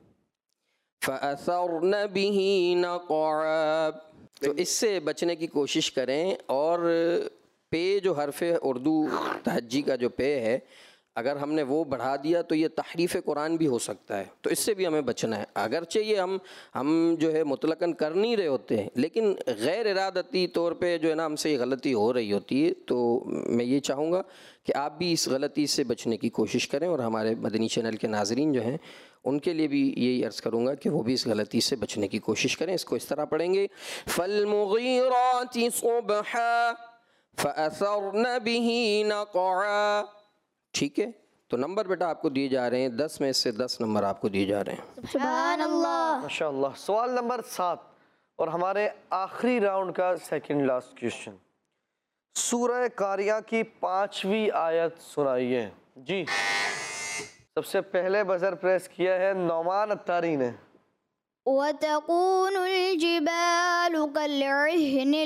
[SPEAKER 5] فأثرن به نقعا. تو اس سے بچنے کی کوشش کریں. اور پے جو حرف اردو تہجی کا جو پے ہے, اگر ہم نے وہ بڑھا دیا تو یہ تحریف قرآن بھی ہو سکتا ہے, تو اس سے بھی ہمیں بچنا ہے. اگرچہ یہ ہم ہم جو ہے مطلقاً کر نہیں رہے ہوتے ہیں لیکن غیر ارادتی طور پہ جو ہے نا ہم سے یہ غلطی ہو رہی ہوتی ہے. تو میں یہ چاہوں گا کہ آپ بھی اس غلطی سے بچنے کی کوشش کریں, اور ہمارے مدنی چینل کے ناظرین جو ہیں ان کے لیے بھی یہی عرض کروں گا کہ وہ بھی اس غلطی سے بچنے کی کوشش کریں. اس کو اس طرح پڑھیں گے فالمغیرات صبحا فأثرن به نقعا. ٹھیک ہے, تو نمبر بیٹا آپ کو دیے جا رہے ہیں, دس میں سے دس نمبر آپ کو دیے جا رہے ہیں.
[SPEAKER 6] سبحان اللہ.
[SPEAKER 2] ماشاءاللہ. سوال نمبر سات اور ہمارے آخری راؤنڈ کا سیکنڈ لاسٹ کویسچن. سورہ قاریہ کی پانچویں آیت سنائیے. جی, سب سے پہلے بزر پریس کیا ہے نعمان اتاری نے.
[SPEAKER 6] وَتَكُونُ الْجِبَالُ كَالْعِهْنِ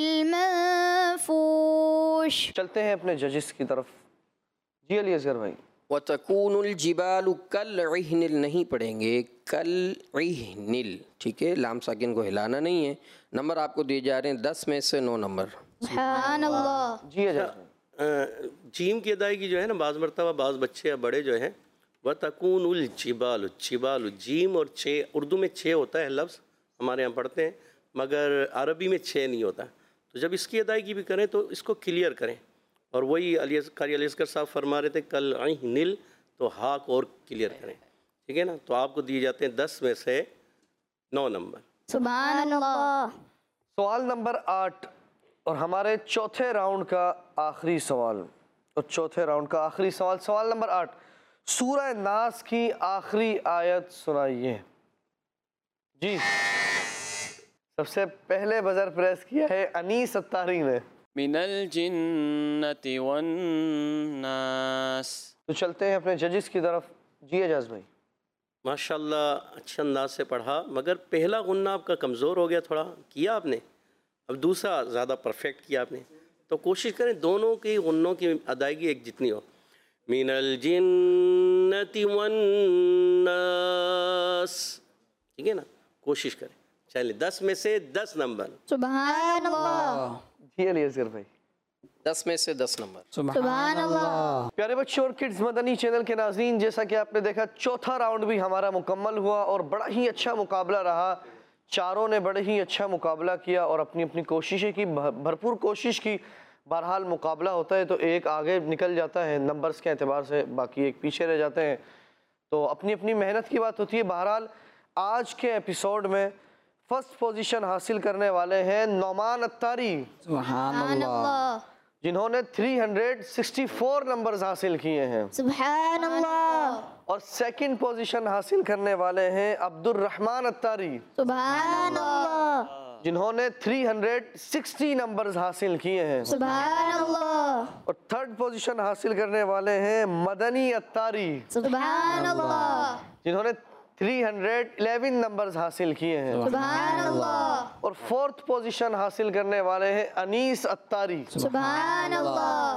[SPEAKER 6] الْمَنفُوشِ.
[SPEAKER 2] چلتے ہیں اپنے ججز کی طرف. جی علی اصغر بھائی.
[SPEAKER 5] وَتَكُونُ الْجِبَالُ كَالْعِهْنِ نہیں پڑھیں گے, كَالْعِهْنِ. ٹھیک ہے, لام ساکن کو ہلانا نہیں ہے. نمبر آپ کو دیے جا رہے ہیں دس میں سے نو نمبر.
[SPEAKER 6] سبحان اللہ.
[SPEAKER 2] جی اجازت.
[SPEAKER 4] جیم کی ادائیگی جو ہے نا, بعض مرتبہ بعض بچے یا بڑے جو ہیں وَتَكُونُ الْجِبَالُ, جبال, جیم اور چھ, اردو میں چھ ہوتا ہے لفظ, ہمارے یہاں پڑھتے ہیں, مگر عربی میں چھ نہیں ہوتا. تو جب اس کی ادائیگی بھی کریں تو اس کو کلیئر کریں. اور وہی علی قاری علی اصغر صاحب فرما رہے تھے کَالْعِهْنِ, تو ہا کو اور کلیئر کریں. ٹھیک ہے نا, تو آپ کو دیے جاتے ہیں دس میں سے نو نمبر.
[SPEAKER 6] سبحان اللہ.
[SPEAKER 2] سوال نمبر آٹھ اور ہمارے چوتھے راؤنڈ کا آخری سوال. اور چوتھے راؤنڈ کا آخری سوال, سوال نمبر آٹھ, سورہ ناس کی آخری آیت سنائیے. جی, سب سے پہلے بزر پریس کیا ہے انیس اتاری نے.
[SPEAKER 8] من الجنة والناس.
[SPEAKER 2] تو چلتے ہیں اپنے ججز کی طرف. جی اعجاز بھائی.
[SPEAKER 4] ماشاءاللہ اچھے انداز سے پڑھا, مگر پہلا غنہ آپ کا کمزور ہو گیا تھوڑا, کیا آپ نے, اب دوسرا زیادہ پرفیکٹ کیا آپ نے. تو کوشش کریں دونوں کی غنوں کی ادائیگی ایک جتنی ہو. من الجنة والناس. ٹھیک ہے نا, کوشش کریں. چلیے دس میں سے دس نمبر.
[SPEAKER 6] سبحان اللہ.
[SPEAKER 2] جی علی اصغر بھائی.
[SPEAKER 5] دس میں سے دس نمبر.
[SPEAKER 6] سبحان اللہ.
[SPEAKER 2] پیارے بچوں اور کڈز مدنی چینل کے ناظرین, جیسا کہ آپ نے دیکھا چوتھا راؤنڈ بھی ہمارا مکمل ہوا اور بڑا ہی اچھا مقابلہ رہا. چاروں نے بڑے ہی اچھا مقابلہ کیا اور اپنی اپنی کوششیں کی, بھرپور کوشش کی. بہرحال مقابلہ ہوتا ہے تو ایک آگے نکل جاتا ہے نمبرز کے اعتبار سے, باقی ایک پیچھے رہ جاتے ہیں. تو اپنی اپنی محنت کی بات ہوتی ہے. بہرحال آج کے ایپیسوڈ میں فرسٹ پوزیشن حاصل کرنے والے ہیں نعمان اتاری,
[SPEAKER 7] سبحان
[SPEAKER 6] سبحان
[SPEAKER 7] اللہ.
[SPEAKER 6] اللہ.
[SPEAKER 2] جنہوں نے تین سو چونسٹھ نمبرز حاصل کیے ہیں.
[SPEAKER 6] سبحان اللہ.
[SPEAKER 2] اور سیکنڈ پوزیشن حاصل کرنے والے ہیں عبد الرحمن اتاری,
[SPEAKER 6] سبحان اللہ.
[SPEAKER 2] جنہوں نے تین سو ساٹھ نمبرز حاصل کیے ہیں.
[SPEAKER 6] سبحان اللہ.
[SPEAKER 2] اور تھرڈ پوزیشن حاصل کرنے والے ہیں مدنی اتاری,
[SPEAKER 6] سبحان اللہ.
[SPEAKER 2] جنہوں نے تین سو گیارہ نمبرز حاصل کیے ہیں.
[SPEAKER 6] سبحان اللہ.
[SPEAKER 2] اور فورتھ پوزیشن حاصل کرنے والے ہیں انیس اتاری,
[SPEAKER 6] سبحان اللہ.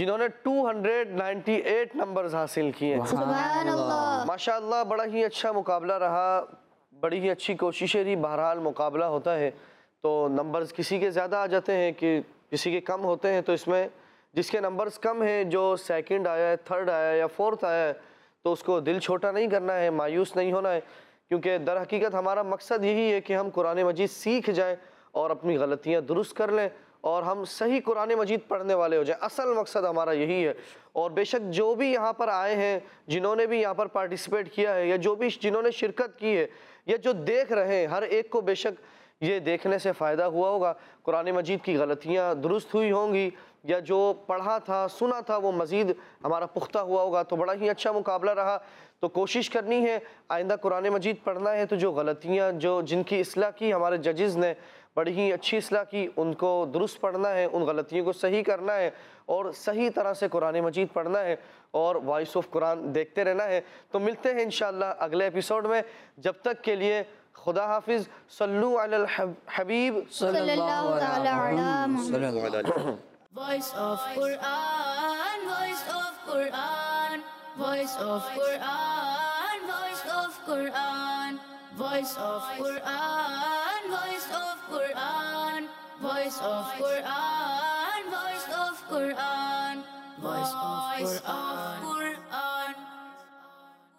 [SPEAKER 2] جنہوں نے دو سو اٹھانوے نمبرز حاصل کیے ہیں.
[SPEAKER 6] سبحان اللہ.
[SPEAKER 2] ماشاءاللہ بڑا ہی اچھا مقابلہ رہا, بڑی ہی اچھی کوششیں رہی. بہرحال مقابلہ ہوتا ہے تو نمبرز کسی کے زیادہ آ جاتے ہیں کہ کسی کے کم ہوتے ہیں, تو اس میں جس کے نمبرز کم ہیں, جو سیکنڈ آیا ہے, تھرڈ آیا ہے یا فورتھ آیا ہے, تو اس کو دل چھوٹا نہیں کرنا ہے, مایوس نہیں ہونا ہے, کیونکہ در حقیقت ہمارا مقصد یہی ہے کہ ہم قرآن مجید سیکھ جائیں اور اپنی غلطیاں درست کر لیں اور ہم صحیح قرآن مجید پڑھنے والے ہو جائیں. اصل مقصد ہمارا یہی ہے. اور بے شک جو بھی یہاں پر آئے ہیں, جنہوں نے بھی یہاں پر پارٹیسپیٹ کیا ہے, یا جو بھی جنہوں نے شرکت کی ہے, یا جو دیکھ رہے ہیں, ہر ایک کو بے شک یہ دیکھنے سے فائدہ ہوا ہوگا. قرآن مجید کی غلطیاں درست ہوئی ہوں گی, یا جو پڑھا تھا سنا تھا وہ مزید ہمارا پختہ ہوا ہوگا. تو بڑا ہی اچھا مقابلہ رہا. تو کوشش کرنی ہے آئندہ قرآن مجید پڑھنا ہے تو جو غلطیاں جو جن کی اصلاح کی ہمارے ججز نے, بڑی ہی اچھی اصلاح کی, ان کو درست پڑھنا ہے, ان غلطیوں کو صحیح کرنا ہے اور صحیح طرح سے قرآن مجید پڑھنا ہے اور وائس آف قرآن دیکھتے رہنا ہے. تو ملتے ہیں انشاءاللہ اگلے ایپیسوڈ میں. جب تک کے لیے خدا حافظ. صلو علی الحبیب
[SPEAKER 6] صلی اللہ تعالی علی محمد.
[SPEAKER 1] Voice of Quran, voice of Quran, voice of Quran, voice of Quran, voice of Quran, voice of Quran, voice of Quran, voice of Quran, voice of Quran.